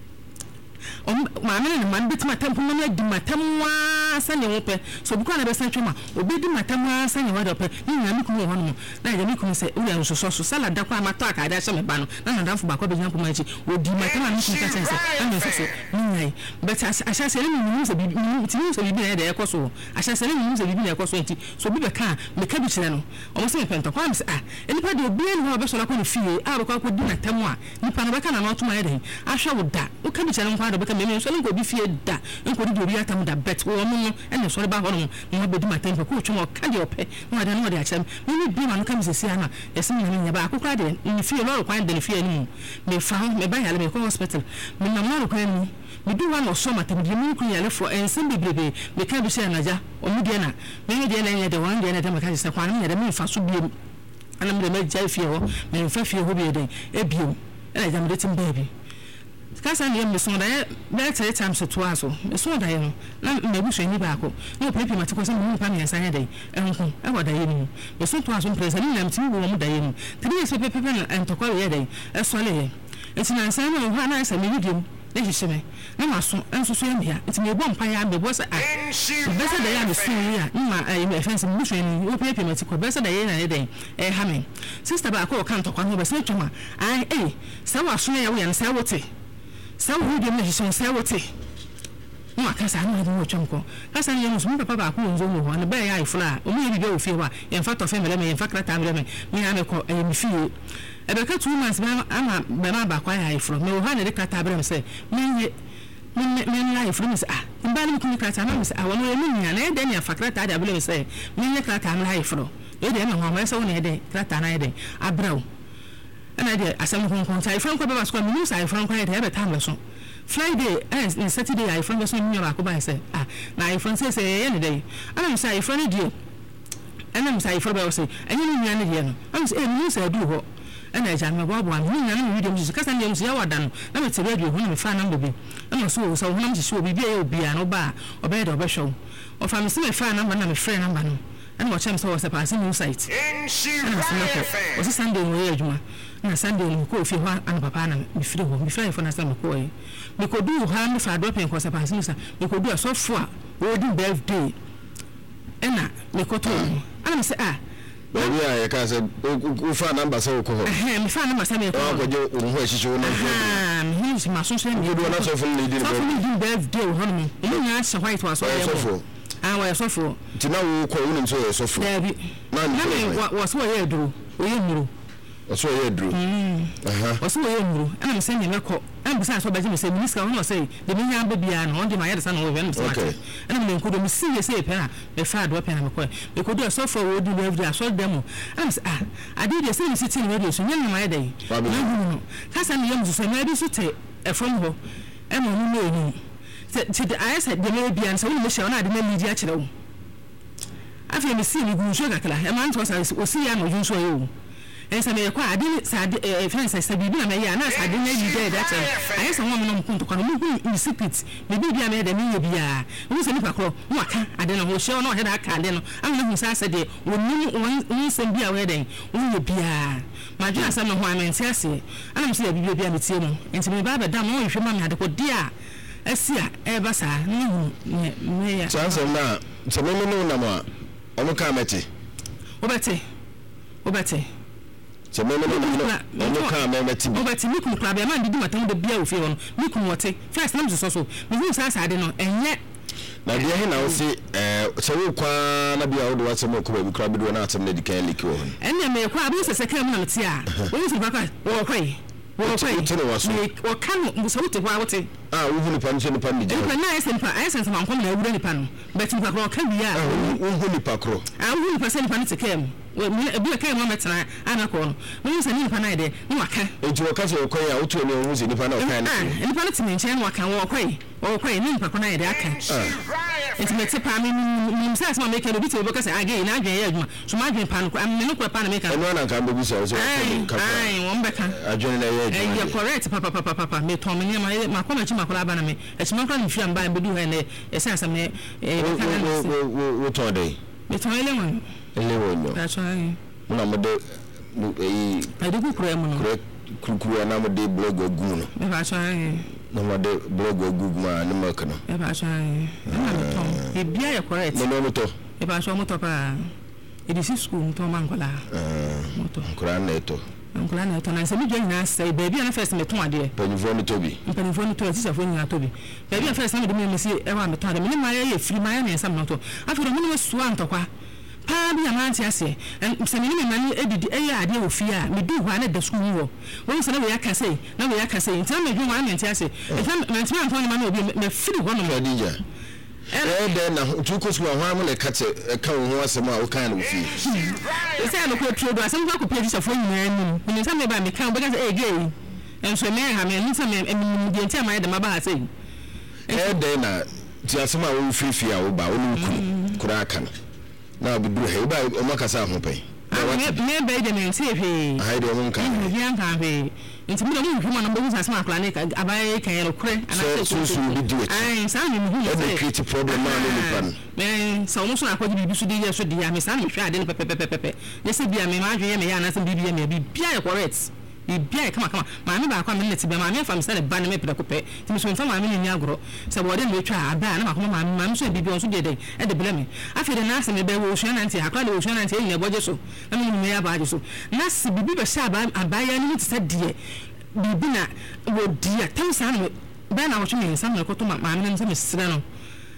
om ma me ne man bit matam mpo na di matam wa sa ne wo pe so bu kwa na be san twema obi di matam wa sa ne wo de pe ni nya mi ku wo ho no na ya mi ku se wo ya so so so sala da kwa ma to aka da sha me ba no na na da fo ba kwa be nya mpo ma chi wo di matam na mi ku ka sense na me so so ni nya but asha se le mi mu se bi ti mu se bi na de e ko so asha se le mi mu se bi na e ko so enti so bi be ka me ka bi kire no o mo se me penta kwa me se ah eni pa de obi eni ho be so la kwa ni fie a be kwa kwa di matam a ni pa na be ka na no to ma ye de ahwa wo da o ka bi kire no kwa do be ka me so le ko bi fie da nko di obi atam da bet wo mo no ene so le ba ho no mo be di matam ko twemo ka de ope no da no de achem me ni bi ma no ka me se sia na yesi me nya ba akokra de ni fie lo kwa de ni fie ni mu me fa me ba ya le me ko hospital me na ma ro kwa ni me do wa no so matam de me ku ya le fo ensin bebrebe me ka bi sia na ja o mu de na me me de na nya de wan de na de me ka se kwa na de me fa so bi ana me de me ja fie ho me fa fie ho bi de e bi ena ja me de tim baby kasa ne me so da be three times to aso me so da ye no na me bu hwani ba ko na pepe mate ko se me pa me san ye dai enko e wo da ye ni me so to aso presa ni nam ti wo mo da ye ni tiri se pepe na entokwa ye dai e so le ye etina san na ho na sa me video na hihye me na maso enso so ye bia etina e bo mpa ya be bo se a be se da ya me so ya ma ai me fence me hwani wo pepe mate ko be se da ye na ye dai e ha me sister ba ko kan tokwa no be se twama ai eh sa wa so ya wo ya na sa wote sa wo de me hison sa wote no akasa na de wo twonko kasa ne yemu so papa ba ko nzo mo ho na ba ya ifula o mu ye bi o fie wa ye mfa to fe mele me ye mfa krata mele me me ya me ko e mi fie e be ka two months ba ama be ma ba kwa ya ifula me wo ha ne de krata mele me se me ye me me ya ifula me se ah mba ne ko krata mele me se ah wono ye mi nya na e de ne fa krata da mele me se me ye krata mele ifula e de me ho ma se wo ne de krata na e de abrawo ana de asam ko ko sai franco baba sko mi sai franco ya de be tam so friday and saturday I franco so mi ba ko ba say ah na I franco say ye ne dey ana mi sai franco die ana mi sai franco say anyi ni nya ne die no ana say e mi sai du ho ana ja me bo bo am ni nya na video mi so kasa ne mi so ya wada no na me tebe radio ho na me fa number bi ana so so ho na mi so bi bi e obi an oba oba de oba show o fa mi se me fa number na me friend number no ana watch am so was pass new site o se sunday no ye adwuma na sunday no ko fi ho an papa na me firi ho me firi ho na sam ko e me ko du ha me fa do pen ko se pass new sa me ko du asofo a o di birthday ena me ko to ana me se ah baby ya ka se o fa number so ko ho eh me fa number sa me ko ko je o ho ehihye na ah me hi ma so so me do na so fun ni di birthday ho no me ni nya se white was so so ah wa so fo tina wo ko wo nso so fo na bi na me was wo ye duro o ye muru so ye duro aha was wo ye muru ana me se ni me ko ana bisa so baje me se minister ho no say de me nya ba bia no on de ma ye de sa no wo me se ma ana me nko do me si ye se pe na me fa do pe na me ko me ko do so fo wo di every day so dem ana se ah ade de se ni siti ni radio so nya na ma ye de na hu no kasa me yam so na bi so te e from ho e mo mu no ni ti I said de me bia so we share na de me media kire wo afi me si ni gu so kakala e man to sa o si ya no ju so yo e sa me kwa ade sa e friends sa bibi na me ya na sa de na yi de that I say won no mkunto kwa no mu secret me bibi ya me de me ye bia wo se ni pakro wo aka ade na ho share no he da aka ade no am na hu sa sa de woni woni sem bia we den wo ye bia ma ju asa no ho amenti ase ana me se bibi bia me tie mu enti me ba ba da mo hwe ma me ade ko dia asia e ba sa ni hu me ya chance na se me no na mo omo ka meti obete obete se me no na omo ka me meti obete mi kun kra be ma ndidi matam de bia ofi won mi kun wote first na so so mi hu sa sa de no enye na dia he na wo se eh se wo kwa na bia wo do wasem ko ba bi kra bi do na atem na di kan liki wo enne me kwa abu se se kan na meti a wo hu ba kwa wo kwai wo kwai wo kan mo so wote kwa wote ah wo hu ni pan se ni pan ni je ko na ese ni pan ese se man kom na ewura ni pan bet ni pakro kan bia wo hu ni pakro ah wo hu ni pasen ni pan te kem we bi ka mo metana ana ko no mo se ni pan na de ni waka eji wo ka se wo kwai a wo to ni wo se ni pan na wo kan ni pan te ni nche ni waka wo kwai wo kwai ni pakro na de aka enti mete pa mi mi sa se ma make no bi te bo ka se age na adwen ya adwuma so ma adwen pan ko am ne ko pa na make no na kan be so so ka ai won beka adwen na ye adwuma eh correct papa papa papa me to me ma ma ko ma chi ma ko la ba na me e chi ma ko ni fi am ba be du he ne e sa sa me e ka na wo wo to dey me to ele won ele won no that's right na mo de eh ai de ku kura mu no kuru kuru na mo de blog ogu no me ba so ai na mo de blog ogu ma ni ma kana me ba so ai na me to e bia ya correct no no to e ba so mo to pa e di school to man kola eh mo to kura na to nkula na to na se mi dwen na sai baby na first me to ade panifo ni tobi panifo ni to ti se fo nyina tobi baby na first na me de me si e wa me to ade me ma ye free ma ye na sam na to afiro me no so antokwa pa bi amanti ase se me ni me mani edidi e ya ade ofi a me du hwa na da school wo wo se na we aka sei na we aka sei ntam me dwen wa amanti ase ntam me ntam anto ni ma na obi me free ho no me dija eh de na tu ko school ho am na ka te ka ho asem a wo kan na ofi e se na ko tro do asem ko pedi se fo nyina ni ni ntam me ba me kan be ka se e gay enso me ha me ntam me de ntam ma de ma ba sei eh de na ti asem a wo free free a wo ba wo ni ku kura aka na bi duru he ba o makasa ho pai me me be de me se fe ai de mun ka bi an ka fe nti mi na mu hwema na mbo sase ma akla ne abaye kan yelo kure ana so so bi di it ai sa mi hu say e create problem ma no nipa men sa wo so akwa bibi so di ya so di ya me sa me hwe ade ne pepepepepe ne se bia me ma adwen me ya na se bibi ya me bia ya correct bia kama kama ma me ba kwa me net be ma me fam se ne ba ne me pede ko pe ti me so fam ma me ni agro se bo de me twa aba na ma kuma ma ma so bibi on so de de e de bele me afede na se me be wo hwe na nti akwa de wo hwe na nti e ne boje so na me me ya ba je so na se bibi be sha aba aba ya ni ti se de bibi na wo dia tan sa no be na wo hwe me sa me ko to ma ma me se me sira no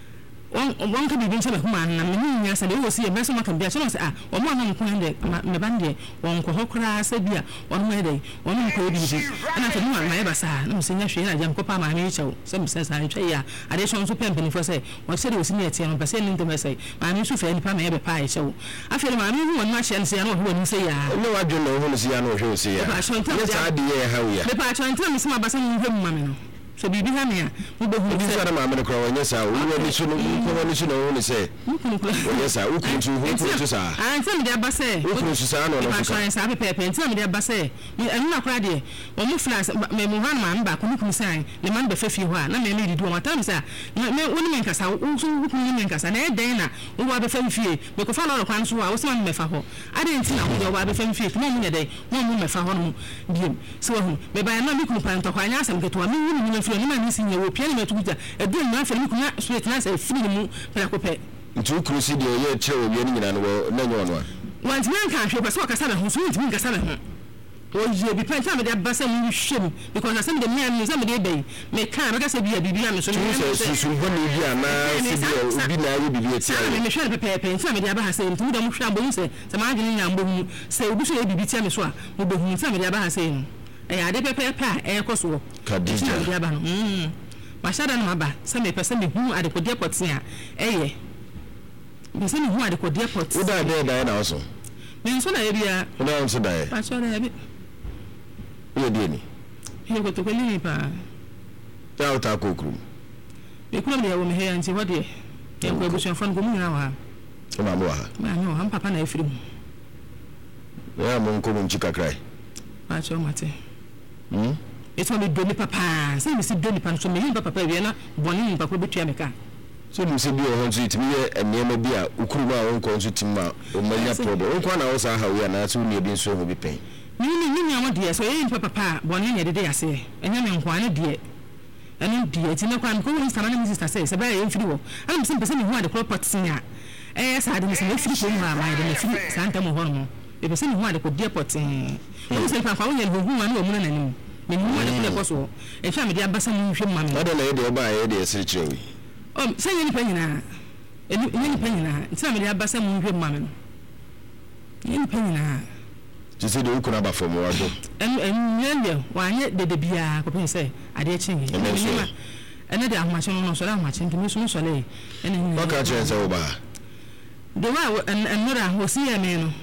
on on ka bibi nche be huma na me ni nya sa de wo si e be so maka bia so no se ah o mo anam ko ende me bande won ko hokra sa bia on mo ede on mo ko bibi ana fa mu ma e ba sa na mo se nya hwe na jam ko pa ma me chew se me se sa hwe ya ade so so pempe ni fo se wo se de wo si ni etie no ba se ni ntem se ma me so fa ni pa ma e be pa e chew afere ma me hu won ma hye se ya no ho won se ya no wa dwon no ho se ya no hwe se ya ne sa de ye ha wo ya me pa cho ntem me se ma ba se ni hwe mu ma me no so bibi ha me a wo be hu bi sa ma me ko wonye sa wo ni so no ko woni so no ni se wonye sa wo ku tu wo ku tu sa ah ntem de aba se wo ku tu sa no no so sa be pepe ntem de aba se me anu na kra de wo mu flas me mu han ma mba ko ku ku sai le man be fefi ho a na me me di do ma tam sa me woni me nkasa wo so wo ku ni me nkasa na e den na wo wa be fefi me ko fa no kwan so a wo se man me fa ho ade nti na wo wa be fefi mo mu ne de mo mu me fa ho no biem so wo me ba na me ku pa nto kwa nya asem keto me woni ni ni ma ni sinye wo pia ni metukuta edu na fa ni kunya sweet na sa fini mu pela ko pe ntu krusi de ye che wo ye ni nyina no na nyo no wan ti man kan hwe pa so ka sa be ho so nti min ka sa be ho o ye bi pa ta me de abasa mu hwem because na sem de me am sem de be me kan me ka sa bia bibia me so ni so so ho ni bia na si bia obi na ye bibia ti aye me hwe pe pe pe sem de aba ha se nti mu da mu hwe ambo se se ma adwene nya ambo mu se obi so ye bibi ti me so a mo be hu sem de aba ha se no eh ade pepe pa eh koso kadija dia ba no mm ma shada no aba se me pese me hu ade ko depot a eh me se me hu ade ko depot wo da da da na so me nso na ye bia wo da nso da ye pa so da ye ye die ni ye ko to ko ni pa ta o ta ko krum me krum de wo me he anti wo de ye ko ebusun fon ko mu na wa o ma mo ha ma no am papa na efiri mu ya mo ko mo nchika krai pa so mate hmm eso me doni papa se me se doni pan so me yin papa wie na boni yin papa betua me ka so me se bi o hon so itimi ye enema bi a ukuru ma won ko so timma o manya problem won ko na wo sa ha wi na so ne bi so ho bi pen ni ni ni nya mo die so yin papa boni ne de de ase enya me nko ane die ene die ti na kwa ko won sana na mi sister say se ba ye mfiri wo ana me se pese me hu ade property nya eh sa ade me se me firi ko mu ma ma de me firi sa ntam ho no e pese me hu ade ko depot o se papa wo nya hu hu ma na o mu na nanim me hu ade ko ko so e fa me de abasa mu hwe ma me ade na ye de ba ye de esiri kirewi o se ye ni pa nyina e ni pa nyina nti me de abasa mu hwe ma me no ye ni pa nyina ti se de ukuna ba fo mo wa do en en nyende wa nye de de bia ko pe se ade chi ni ene de ahmache no no so la ahmache ntimi so so le ene ni o ka che se o ba de wa en en no ra ho si ye me no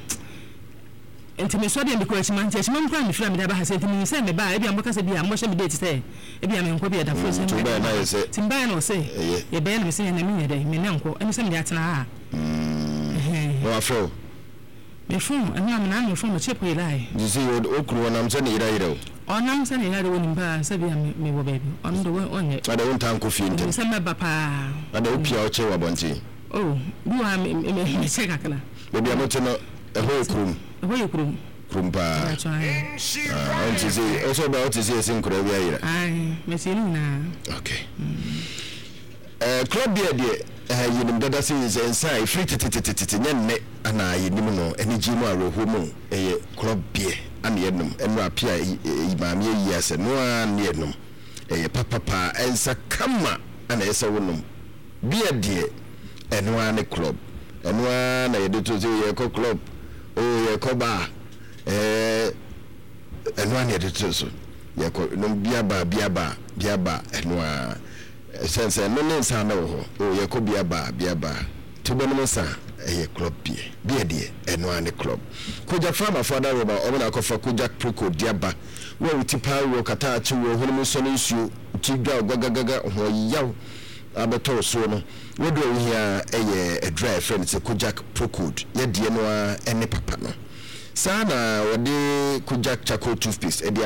ntimi so de mbi ko achima nti achima mkra mi fira mi da ba ha se ntimi se me ba e bia mbaka se bia mo hye mi date se e bia me nko bia da fo se me ba na ye se timba na o se ye be na me se na mi ye de me na nko eni se me de atena ha mm wa fo me fun eni am na me fun me chepo ilai you see o kuru na mse ni ira ira o na mse ni ira de woni ba se bia me wo baby on do onye ada won tan ko fi ntem se me ba pa ada o pia o che wa bonti oh bu ha me me che kakala be bia mo te no e ho kuru e ho kuru kuru pa ah on ti se o so ba o ti se sin kuru bia ira ai me se ni na okay eh club bia de eh yinim dada se inside free tititititi nyanne ana yinim no eni ji mu aroho mu eh club bia ana yenum enu apia imame yi ase no an yenum eh papa pa ensa kama ana esa wonum bia de enu an club enu an na yedo to ye ko club o ye ko ba eh enu an yedo to so ye ko no bia ba bia ba bia ba enu an sense no ne nsa na wo o ye ko bia ba bia ba to bo no nsa e club bia bia de eno an club koja farmer father roba o na ko fa koja proko dia ba wo utipa wo kata chi wo hunu so no nsuo ti dwa gagagaga ho yaw abeto so no wo do hia eye a dry friend se koja proko ye de no a ene papa no sa na wo de koja charcoal toothpaste e dia ba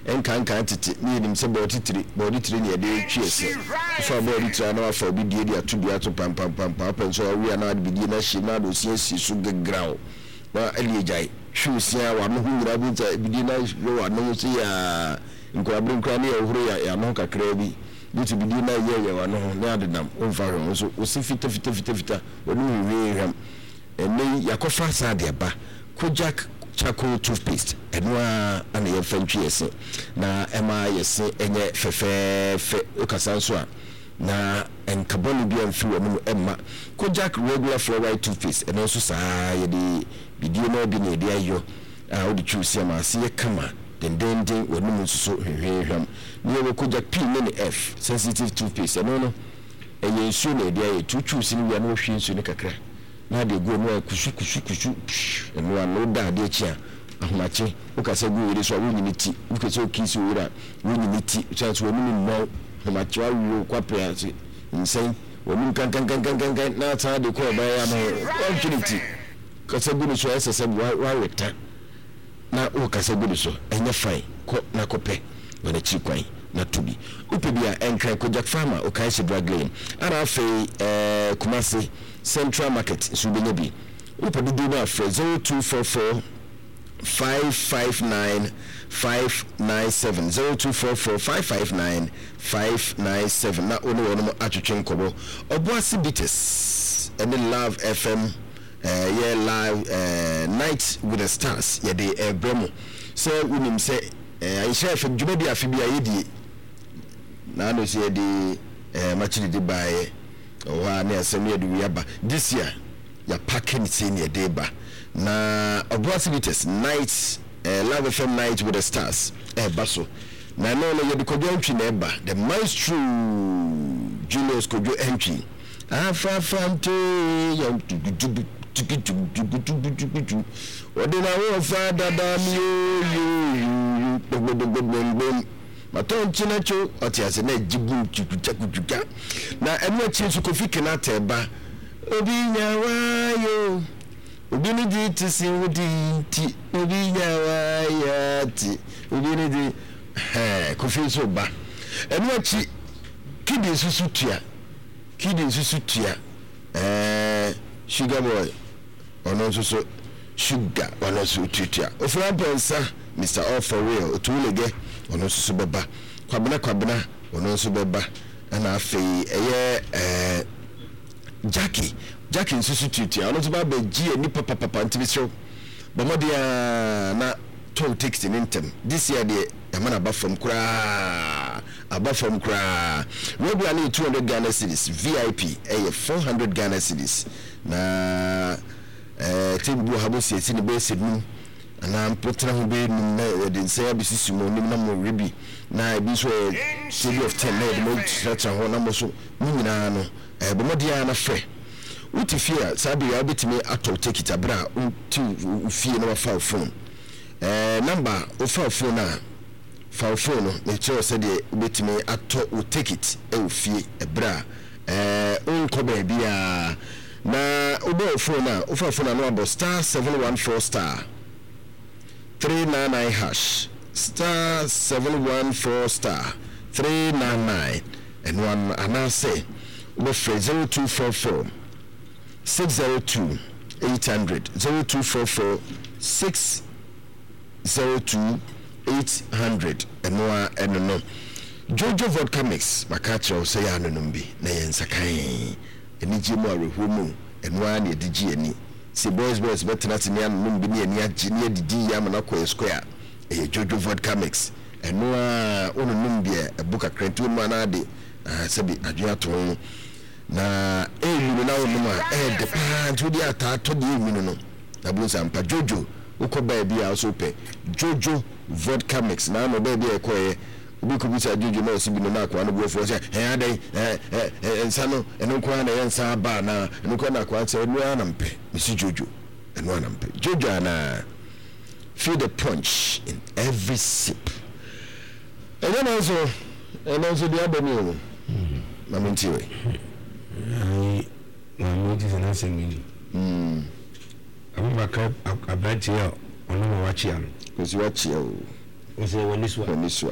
enka nka tete ni nim se body tiri body tiri ne de twi ese fa body tiri na fa obi die dia to dia to pam pam pam pam pam so we na de die na shi na do si si so gegrao na ali jai hwu sia wa no hura bi ta bi die na yo wa no si ya nkwa brin kwa ne ehuru ya ya no kakra bi bi to bi die na ye ye wa no na de nam o fa ho so o si fita fita fita fita o no wi hwam ene yakofa sa de ba Kojak charcoal toothpaste enwa ana ye fantwi ese na ema yese enye fefe fe okasanso a na enkabonu bi amfi wo mu emma Kojak regular fluoride toothpaste eno so saa ye di bidio na bi na de ayo a odi chusi ma se ye kama den den den wonu mu so hwehwehwam ni ye Kojak P ne F sensitive toothpaste eno no eye nsu na de ayo tu chusi ni ya no hwe nsu ni kakra na de go no kusu kusu kusu eno ano da de chia ahomache ukase go yire so wonyi niti ukase okisi wira wonyi niti chance wonu no ahomache wa wi kwa praise nsen wonu kan kan kan kan kan na ta de ko ba ya no opportunity kase go so ese se wa weta na ukase go so enye fine ko na kope wona chi kwan na tubi upebia enkran Kojak Farmer okaisi drug lane ara fe eh Kumasi Central Market subenya bi upedudu na afre zero two four four five five nine five nine seven zero two four four five five nine five nine seven na ono ono atwetwe nkobo Obuasi Bites and Love F M uh, yeah live uh, night with the stars yeah the uh, bremo so unim say uh, I share from Jumedi afibia yedi na no say the uh, machine di buy wa na asem ye du yaba this year ya packing senior day ba na Obuasi Bites night uh, Love F M night with the stars eh baso na no no ye di kodwo ntwi na eba the maestro Julius Kodwo entry afa famto ya odina wo fa dada mi yo yo maton chinacho otiase na jibu chukuchakuchuka na enu chinsu Kofi Kenata ba obi nyawayo obi ni di tisi odi ti obi nyawaya ti obi ni di eh Kofi so ba enu chi kidi susu tua kidi susu tua eh Sugar Boy ono susu sugar ono susu tua ofura pensa Mister All For Real otulege ono susu beba kwabena kwabena ono susu beba na afei eye eh Jackie Jackie susu tua ono susu ba gi ani papa papa ntibisho bomodia na toll taxi nintem this year de yamana ba from kura aba from kura regularly two hundred Ghana cedis V I P eh four hundred Ghana cedis na eh tibu habo siesi ni be sedum na mpotra ho be num na de nsa bi sisumo nim na mo rebi na bi so city of ten na de mo stretch ho na mo so nyina no eh bomodia na frɛ uti fia sabi ya betimi atɔ take it abra uti fie na fa phone eh number o fa phone na fa phone no me cho se de betimi atɔ o take it e o fie ebra eh unko ba bia na obo phone na o fa phone na no star seven one four star three nine nine hash star seven one four star three nine nine and one and say obo zero two four four six zero two eight hundred zero two four four six zero two eight hundred and one and no Jojo vodka mix makacho say anonombi na yensakan eni jimu arehumu and one ye digi eni si boys boys betinati ni anonombi ni eni agini didi ya mana ko square e Jojo vodka mix and one onombi e buka krentu mu anade sabi adua to na eh mi na wonu ma eh de pa ntudi ata to de mi no na blonsa mpa Jojo ukoba bi a so pe Jojo vodka mix na no ba bi e koye obi ko bi sa Jojo na so bi no na kwa no go fo say eh adai eh eh ensa no eno kwa na yensa ba na eno kwa na kwa say enu ana mpe misi Jojo enu ana mpe Jojo ana feel the punch in every sip and then also and also the other meal mama ntiwe ai na modi sana semini mm abaka abachi ya ono wachi ya kosi wachi ya o se woni so woni so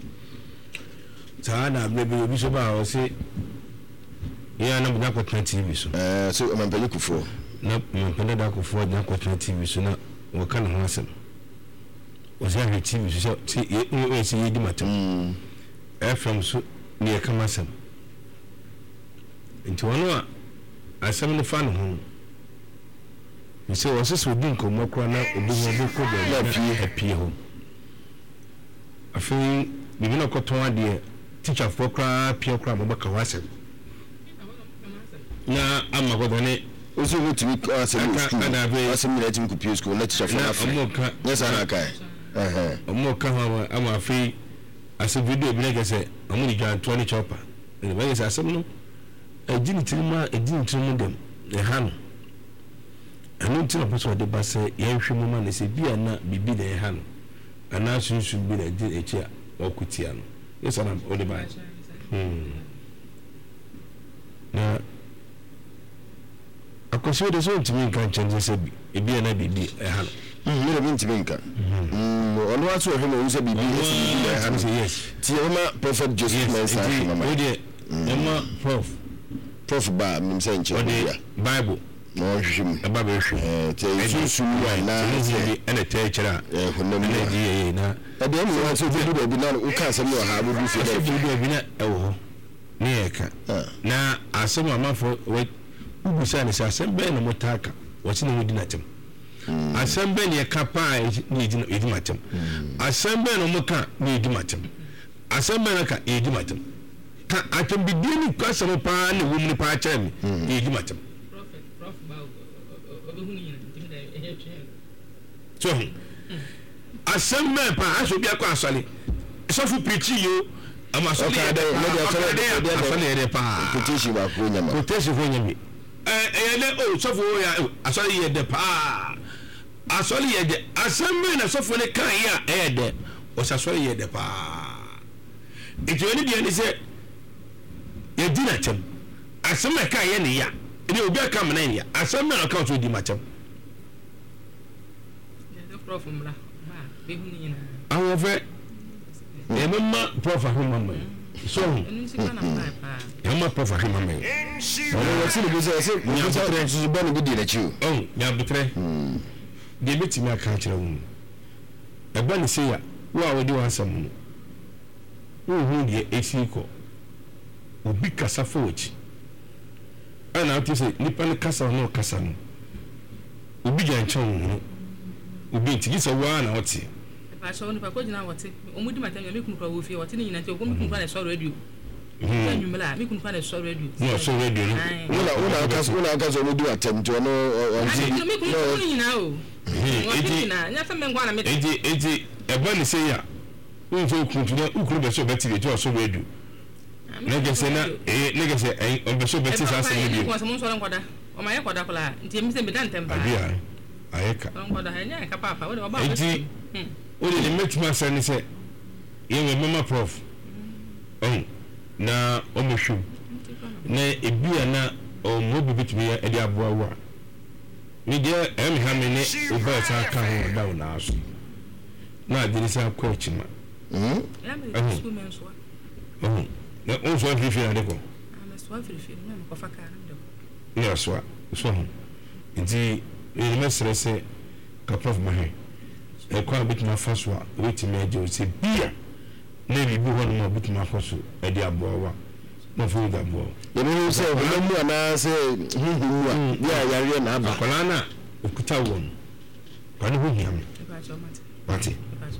ta na be be bi so ba o se ya na bunya ko T V so eh so amampanyi kufo na mpenda da kufo da ko T V so na wo kan ho asem o se ha T V so se e e se yedi matam mm F M so ne e kama asem nti wono a asem ne fa no ho mi se wo se so din ko mokra na obi ho be ko be na pie apie ho afi bibi na ko ton ade teacher for kra pie kra mo ba ka wasem na ama ko dane ozo go timi asem school asem na timi ku pie school na teacher for afi yes ana kai eh eh mo ka ha ama afi ase video bi na ke se amu ni jan twenty chopper e ba yes asem no e jini tirima e jini tirima dem e ha no anu tina person de ba se ye hwe mu ma na se bia na bibi de ha no ana sunsu bi na de echi a okutia no yes ana o de ba hmm na akoso de so ntimi nka nchen se bi e bia na bibi e ha no mm me de ntimi nka mm ono aso hwe mo se bibi se bibi e ha no yes ti e ma perfect justice man sa mama o de e ma prof prof ba mi se nche o de bible no hwim aba be hwim eh ti e su wa na se ene te kira eh honam na di ye na e de mo wa so bi do bi na o ka asem no ha bu fi de bi do bi na e wo ne e ka na asem amafo ubu sa ne asem be na motaka wati na wodi na tem asem be ne ka pa ne di edi matem asem be no muka ne edi matem asem be na ka edi matem ka atem bi di ni ka asem pa ne wum ni pa cha mi edi matem prophet prof ba obehu ni na ntimi da ehe twen so asem be pa aso bi akọ asole so fu preach yo ama asole okay da no dia asole asole de pa quotation ba ko nyama quotation ko nyami eh eh le o so fu ya asole ye de pa asole ye de asem be na so fu ne kan ya eh de o asole ye de pa ejoni bi ani se ye di na tem asem e kan ye ne ya ni obi aka mena ya asem na ka so di ma tem the prof mra ba behu ni na awo fe e mama prof ahoma ma so enu sika na pa pa e mama prof ahoma ma ono wati ni bisa se ni bisa tre su ba no bi di na chi oh ya betre mm de beti mi aka kire wo e ba ni se ya wo a wodi wansam no wo hu de esi ko obi kasa fochi ana ati se nipa ne kasa no kasa no obi ja nchen wo obi tigi se wa na oti pa so ni pa ko jina wote omudi matem me kunu kwa wo fie wote ni nyina te ogomi kunu kwa na so radio hmm nyumela me kunu kwa na so radio no so radio no una una kasa una kasa omudi matem to no onzi me kunu kwa nyina o eti na nya fa me ngwa na me eti eti e ba ni se ya unzo kunu na ukuru be so beti le to so radio nege se na eh nege se eh on be so beti sa se ni bi ko so mo so nkoda o ma ye koda kola nti mi se me dan tempa abia ayeka nkoda ha nya ka papa wo de ba eti o de metuma se ni se ye we mama prof oh na o mo hwu na ebia na o mo bi bitumi ya e de aboa wa ni de em ha me ne o ba sa ka ho da na aso na de ni sa ko chima mhm ya me school men so oh na on so fi fi na de ko ah me so fi fi na ko fa ka na de ya so so nti e mesre se ka prof mahe e kwa bituma faso a wetimi aje o se bia na bi bi hono ma bituma faso e de aboa wa na fu da aboa ye no se o mu ana se hihimu a bia yare na aba akola na okuta won kwa no hiam mate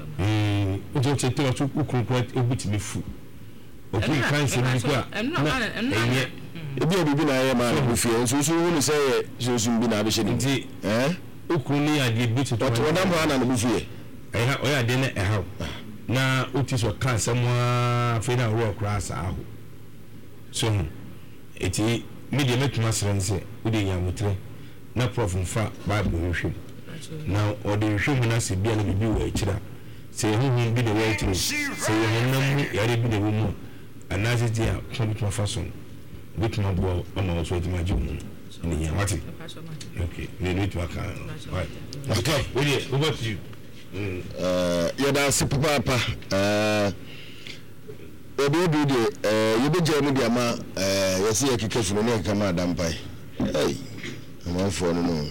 eh o je che tira so ukun kwa obitimi fu o kin kan se bi kwa na ebi obi na ya ma na fie nso so hu ni se so so bi na be hye ni eh ukun ni ade bi to to to na mo ana no fie eh ha o ya de na eh ha na uti so kan samwa fe na wo kra sa aho so eti media metuma srense udi nyamutre na prof mfa bible hwehwem na o de hwehwem na se bia na bibi wo akira se hu hu bi na wo akira se hu na mu yare bi na wo mu anaze dia komutuma fason bituma bo ama so eti ma jimu ni ya wati okay ne ne tu aka right okay we over to you uh yada se papa uh obi obi de uh you be jam dia ma uh yesi ekeke funu ne kama adampai hey am for no no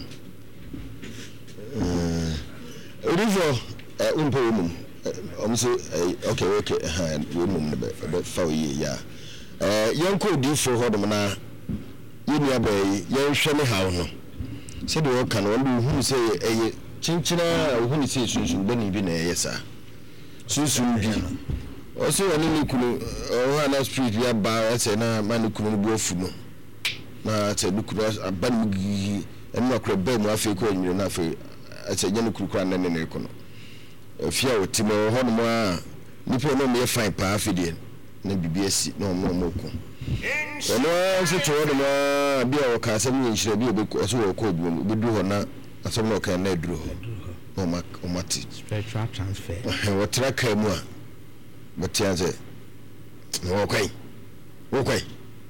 uh rivo uh umpo mum um say okay okay uh mum be fa yi ya uh yanko di for hodom na yini abai yan hwene hawo no se de o kan o hu say eye chinchina o hu ni say sunsun bani bi na yesa sunsun bi o se woni ni kunu o ha na street ya ba e se na man kunu bu ofu no na se du kunu aban gi enu akra ba mu afi ko nyire na afi e se nyane kuru kura na ne ne ko no afia o ti mo ho no a nipa no me fine pa afi de na bibiasi na mo mo ko ono se to de ma bia o ka sam yin shire bia be so ko bi mo be du ho na asam no ka na duru ho o ma o mati spiritual transfer o tra ka mu a batiaze no kwai o kwai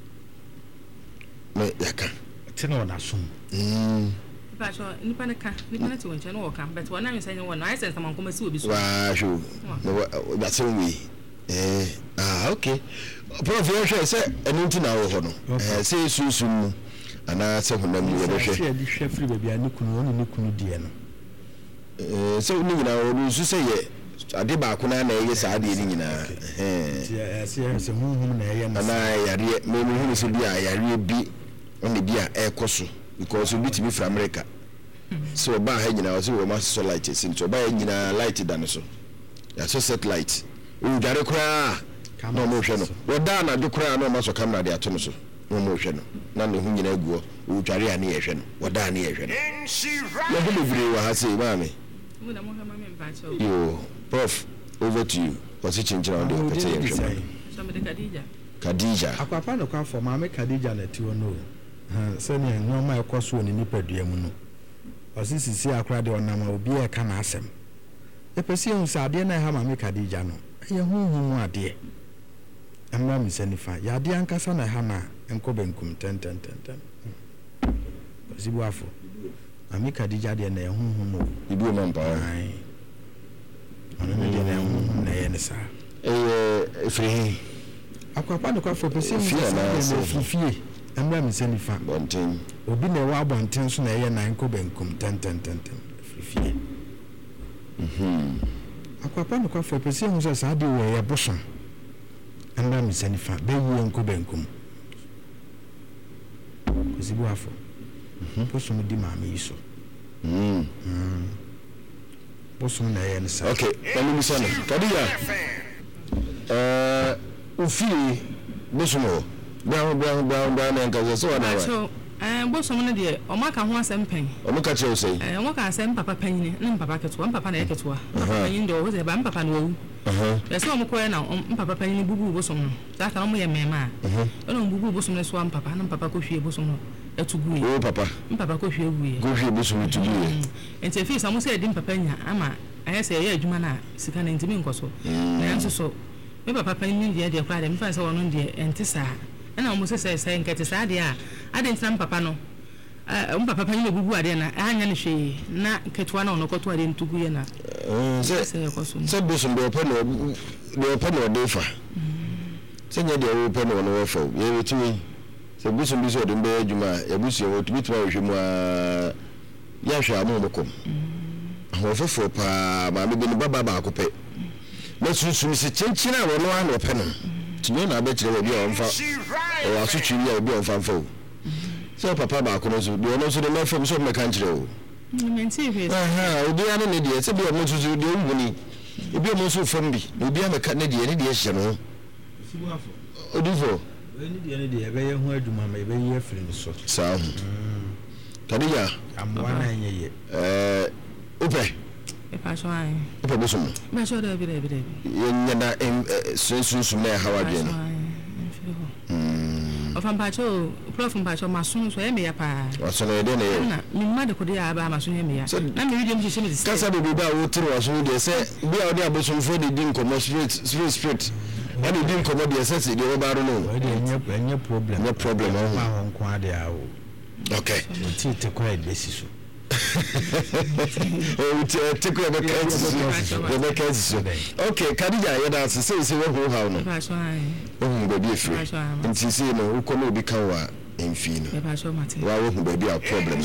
me yaka tino na sum mm ba so nipa ne ka nipa ne ti won che no wo ka but wona me say no wona I sense man ko masi obi so wa sho no ba se wi eh ah okay prof yo hwe se enunti na wo ho no eh se sunsun ana se honam ni wo hwe se di hwe free baby ani kunu woni ni kunu die no eh se ni na wo su se ye ade ba ko na na ye sa ade ni nyina eh eh se se hunhun na ye na na yare me me hu se bia yare bi oni bia e koso because we bit me from America so ba ha nyina wo se wo ma so light sin so ba nyina light dan so ya so satellite u dare kura no mo hwe no wo da na de kura no ma so camera de ato no so no mo hwe no na ne hu nyina guo u dare ani ye hwe no wo da ani ye hwe no na hu bibire wa ha se ba me mu na mo ha ma me mpa cho yo prof over to you what's it change around the pete ye hwe so me de Khadija Khadija akwapa no kwa for ma me Khadija na ti wono ha se ne no ma ekoso ni nipadua mu no osisi akra de onama obi e ka na asem e pesi hu sa ade na ha ma me Khadija no ye hu hu mu ade amma mi senifa ya ade ankasa na ha na enko benkum ten ten ten ten osibu afo ami Khadija de na ye hu hu mu ibi o man pa ai ana me de na ye hu na ye ne sa eh efri akwapa no kwa for pesi hu sa fifie amma mi senifa bonten obi na wa bonten so na ye na enko benkum ten ten ten ten fifie mhm akwapa no kwa for pesi hu sa ade we ye boson anda mi senifa be wu enko benkum osibu afo mhm boson di ma me iso mhm boson na ye ne sa okay let me say Khadija eh ufi boson o brown brown brown brown and cause so na so eh bosom ne de o maka ho asem pen o maka che o sei eh o ka asem papa pen ne ne papa keto papa na yeketo papa pen ndo o ze ba papa no wu uh-huh yes o mo ko na papa pen ne bubu bosom no da ka no mo ye mema uh-huh o no bubu bosom ne so am papa na papa ko hwie bosom no etugu ye o papa papa ko hwie wu ye go hwie bosom etugu ye enti fi so mo se di papa nya ama ayese ye adwuma na sika na ntimi nkoso na nso so me papa pen ne de de kwa de me fa se wono de enti sa na mo se se se nkete sa de a ade ntam papa no eh um papa panyi bubu ade na anya ne hwe na ketwa na ono koto ade ntugu ye na eh se se bosom de opa no de opa no de fa se nya de opa no no fa ye wetumi se bosom bi so de mbe adwuma ya busu ye wotumi twa hwe mu a ya hwe amu mo kom ho fofo pa ma me bi ne baba ba akopɛ na sunsun se chenchina wo no ano pɛ no tinyo na abɛkyerɛ wa bi a ɔmfa o aso twiri a bi ɔmfa mfa o so papa ba ko no so de no so de mafam so me kan kyerɛ o menti fe aha obi ana ne de se bi o mo so so de wu ni obi mo so fam bi obi ama ka ne de ne de hye no sibuafo odifo ni de ne de ebe ye hu adwuma ma ebe ye afiri no so sa Khadija amwa na enye ye eh upe e pa so ai upe bosom ba so de bi de bi de ye nyana sunsun sun na hawa de no mm ofan pa cho prof pa cho masun so e me ya pa waso na de ne na mi ma de ko de aba masun e me ya na me video mi me kasa de bi ba wo tiri waso de se bi a wo de abosom fo de din komo straight straight straight and de din komo de se se de wo ba ro no we de enye enye problem no problem ma ho nko ade a o okay ti te kwa e besi so Oh, take a vacancy. Okay, Kadija, you know, say, say, who how no. Oh, baby, free. And she say, no, who come be cover in Fino. Why won't baby our problem?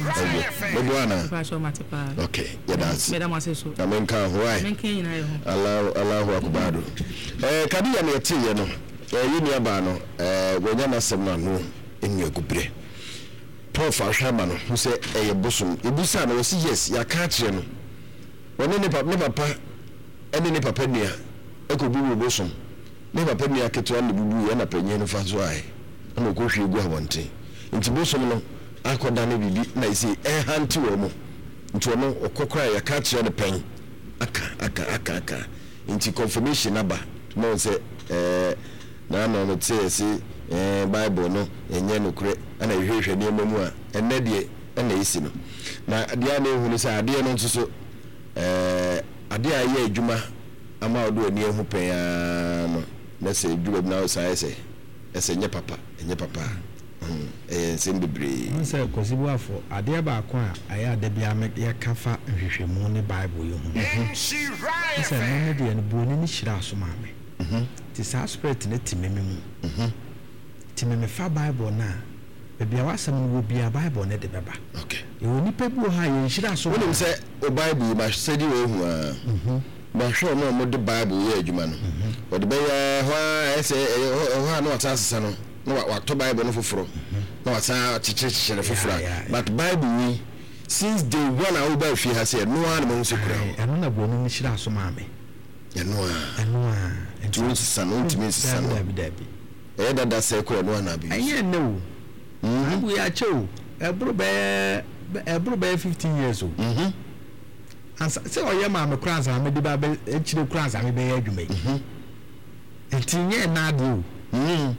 Okay, yeah, that's Madame Asso. I mean, why? Allow, allow Akubado. Eh, Kadija, me tea, you know. Eh, you near Bano, eh, when you're not someone in your coupe. Paul Fashaman, who said, a bosom, a busan, or see, yes, ya catch him. When any papa, never pa, any papa near, a could be bosom. Never penny I could to only be an opinion of us why. I'm a go go one thing. Into bosom, I could done it, I say, a hand to omo. Into a no or cockry, a catch on the pen. Aka, aka, aka, aka. Into confirmation number. No say, eh, no, no, say, see. Eh, Bible no enye no kure ana hwehwe ne mamu a enne de ena isi no na ade a na ehunu se ade no nso so eh ade a ye adwuma ama odo ani ehu pen ya no na se adwuma na o sai se ese nye papa enye papa mm eh se mbebre nse kosibu afọ ade ba akọ a aya ade bia me ye kafa hwehwemu ne Bible yo hu nse no de ne bo ni hira so ma me mhm ti sa spirit ne timeme mu mhm timeme fa Bible na bebia wasam no bia Bible ne de beba okay e woni pebu ha ye hira so woni se o Bible ba sedi we hu a mhm ba sho no mo de Bible ye adwuma no o de be ya ho ese ho ha no atasesa no no wa to Bible no foforo no wasa chichichire foforo but Bible we since day one I will fi ha say no an mo sekura eno na bo no hira so ma me eno a eno a ento sano ntimi sano dabi dabi e dada se ko no na bi aye no mhm abu ya chew e bro be e bro be fifteen years old mhm ansa se oye ma me kran sa me di ba be e chire kran sa me be ya adwuma mhm entinye na ade o mhm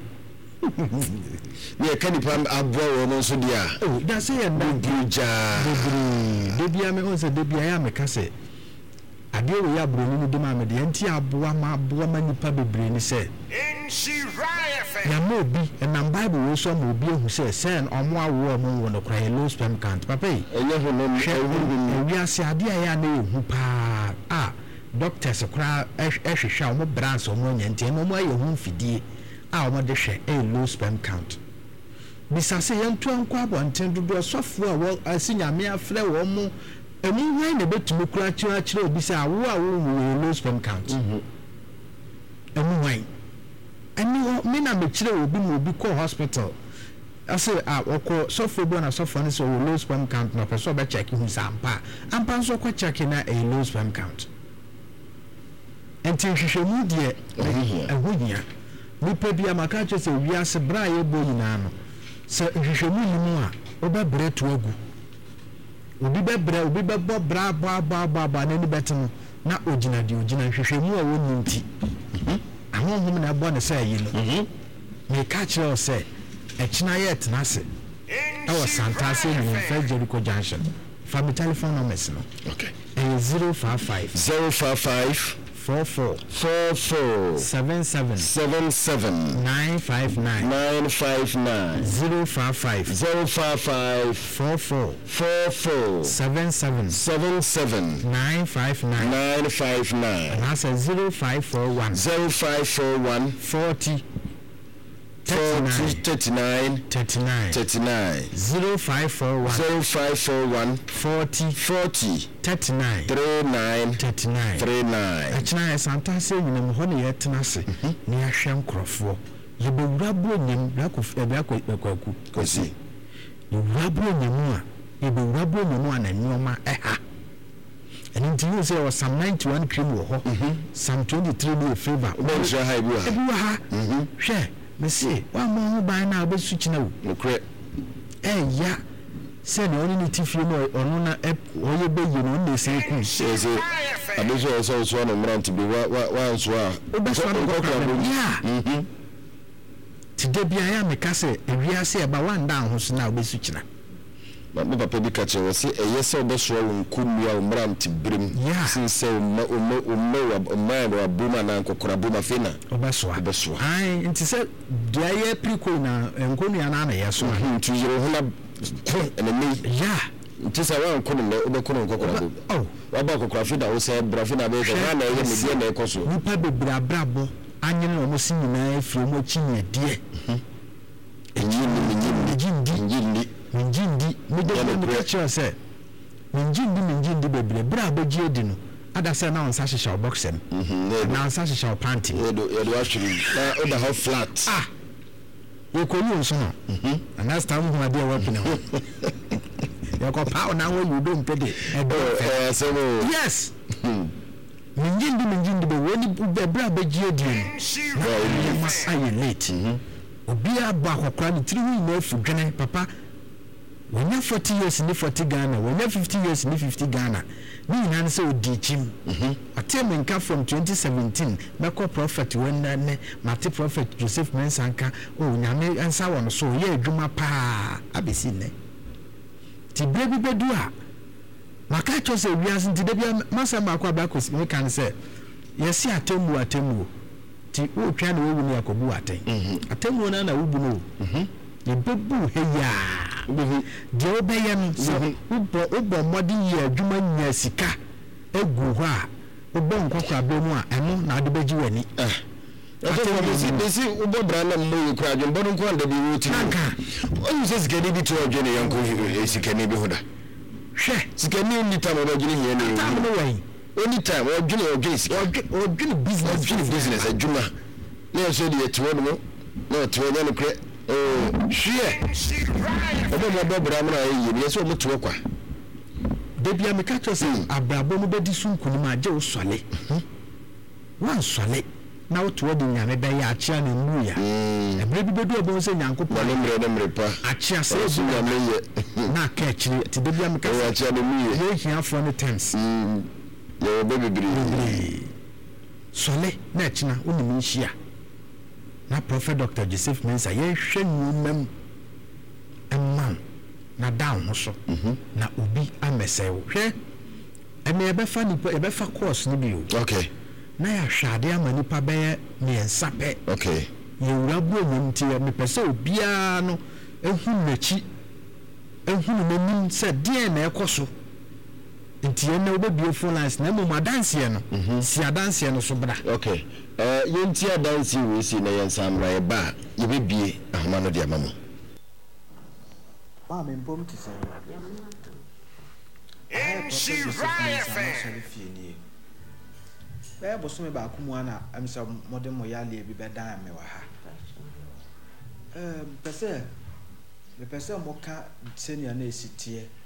ne kan ni pam abo wo no so dia oh da se ya na buja de bia me on se de bia ya me ka se ade wo ya bro ni de ma me de enti aboa ma aboa ma nipa bebre ni se ya mo bi na Bible wo so mo bi ehu se sen omo awo omo wo no kra low sperm count papa yi enye ho no ehu wi ase ade ya na ehu pa ah doctors kra ehwehwa omo brands omo nyante no mo aye hu mfidie a omo de hwe e low sperm count bisa se yantu anko abonten dodo sofo a wo asinyame afre wo mo emu hwan na betumu kra kira kira obi se awo awo wo low sperm count mhm emu hwan ani o me na me kire obi mo obi ko hospital ase a okọ sofo bo na sofo ne so low sperm count na person be check hu sampa ampa so ko check na a low sperm count enti hwehwemu de ehohia ni pa bia maka che se wi ase bra ye bo nyina no se hwehwemu ni mu a obabre to agu obi bebre obi bebo bra ba ba ba ba na ni betino na ogina di ogina hwehwemu a woni nti ahonhom na bo ne say yi no mhm me ka kire say e kina ye tenase e wo santa se ni fa Jericho junction family telephone number no okay zero five five zero five five four four four four seven seven seven seven nine five nine nine five nine zero five five zero five five four four four four seven seven seven seven nine five nine nine five nine and that's a zero five four one zero five four one forty thirty-nine thirty-nine thirty-nine zero five four one zero five four one forty forty thirty-nine thirty-nine thirty-nine thirty-nine achina santa se nyina mo ho ne yetenase ne ahwe nkrofo ye bewura bro nyam rakof e bia kwaku kosi ye wura bro nyam a ye bewura bro nyam a na nyoma eha and until you say was some ninety-one cream wo ho some twenty-three be favor o sure high bu ha e bu ha mhm hwe me see wa mo ho ban na obesu kina wo nokre eh ya se ne oni ni tifie no ono na oye be yi no ne se ku se se abeso so so no mrant bi wa wa so a obeso no ko ya mhm tide bia ya me ka se ewiase e ba wanda ho so na obesu kina ma me papa bi ka che wo se eye se obeso wo nkumia mrant brim sin se o ma o ma o ma o ma wa buma na kokora buma fina obeso obeso ai nti se dia ye priko na nkumia na na yeso mhm tu yero ho na enemy ya ntisa wa nko no obekọ kokora go oh wa ba kokora fi da wo say brafi na be na na ye me die na ekoso nipa bebra brabo anye no mo si nyina afi mo chi ne die enyi ni enyi ni enyi ni enyi ni me de me ka che say enyi ni enyi ni bebra brabo gie di no ada say na on sa hihya boxem mhm na on sa hihya panty edo edo actually na oda how flat ah we ko you so no mhm and that's time who dey work now you go power now you don't pay it eh so yes minjindi minjindi be woni bebra begie di no ma aye late obi aba akokra ni three weeks na fu dwene papa wonya forty years ni forty Ghana wonya fifty years ni fifty Ghana ni nyina se odi chim mhm atemenka from twenty seventeen meko prophet wonna ne mate prophet Joseph Mensanka o nyame ansa won so ye adwuma pa abesi ne ti brebi bedu a maka cho se wiase nti de bia masa makwa ba ko me kan se yesi atemu atemu ti o twa na wo ni akobu aten atemu na na wubu no mhm ye bebu heya mhm de obeye no so ubo ubo modi ye adwuma nya sika egu ho a ubo nkokwa be mu a eno na ade beji wani eh atemu si desi ubo bra na mo yi kra adwon bodo nko anda bi wuti nka onu se sika bi to adwene yanko sika ni bi hoda hwe sika ni ni ta mo adwene hiye ni ta mo wai oni time adwene adwene sika adwene business adwene business adwuma na so de eto no na to nya no kre eh hwe obo mo do bra mo na yi ni so mo to kwa debia me ka to se abrabo mo bedi sunkunu ma je osole wan sole na oto de nyame be ya achia na mu ya ebre bi bedu obo se nyankopo na mre na mre pa achia se su nyame ye na ka achiri ti debia me ka ya achia na mu ye ye hia fo ne tense mm ye be bibiri sole na achina oni mi hia na prophet Doctor Joseph Mensa ye hwe nyumam emman na down no so na obi amese wo hwe eme ebe fa ni ebe fa course ni bi o okay na ya hwade ama nipa be ne nsape okay ye wura bu omum ti me pese obia no ehu nachi ehu no nim se de na ekoso nti ye na obebie phone lines na mo madanse ye no si adanse ye no so bra okay eh ye nti adanse we si na ye nsamra ye ba ye bebie ahoma no de amamo ba me mbom ti se and she riot be boso me ba kumu ana am say modern mo yale bi be dan me wa ha eh pese le pese mo ka senior na esitie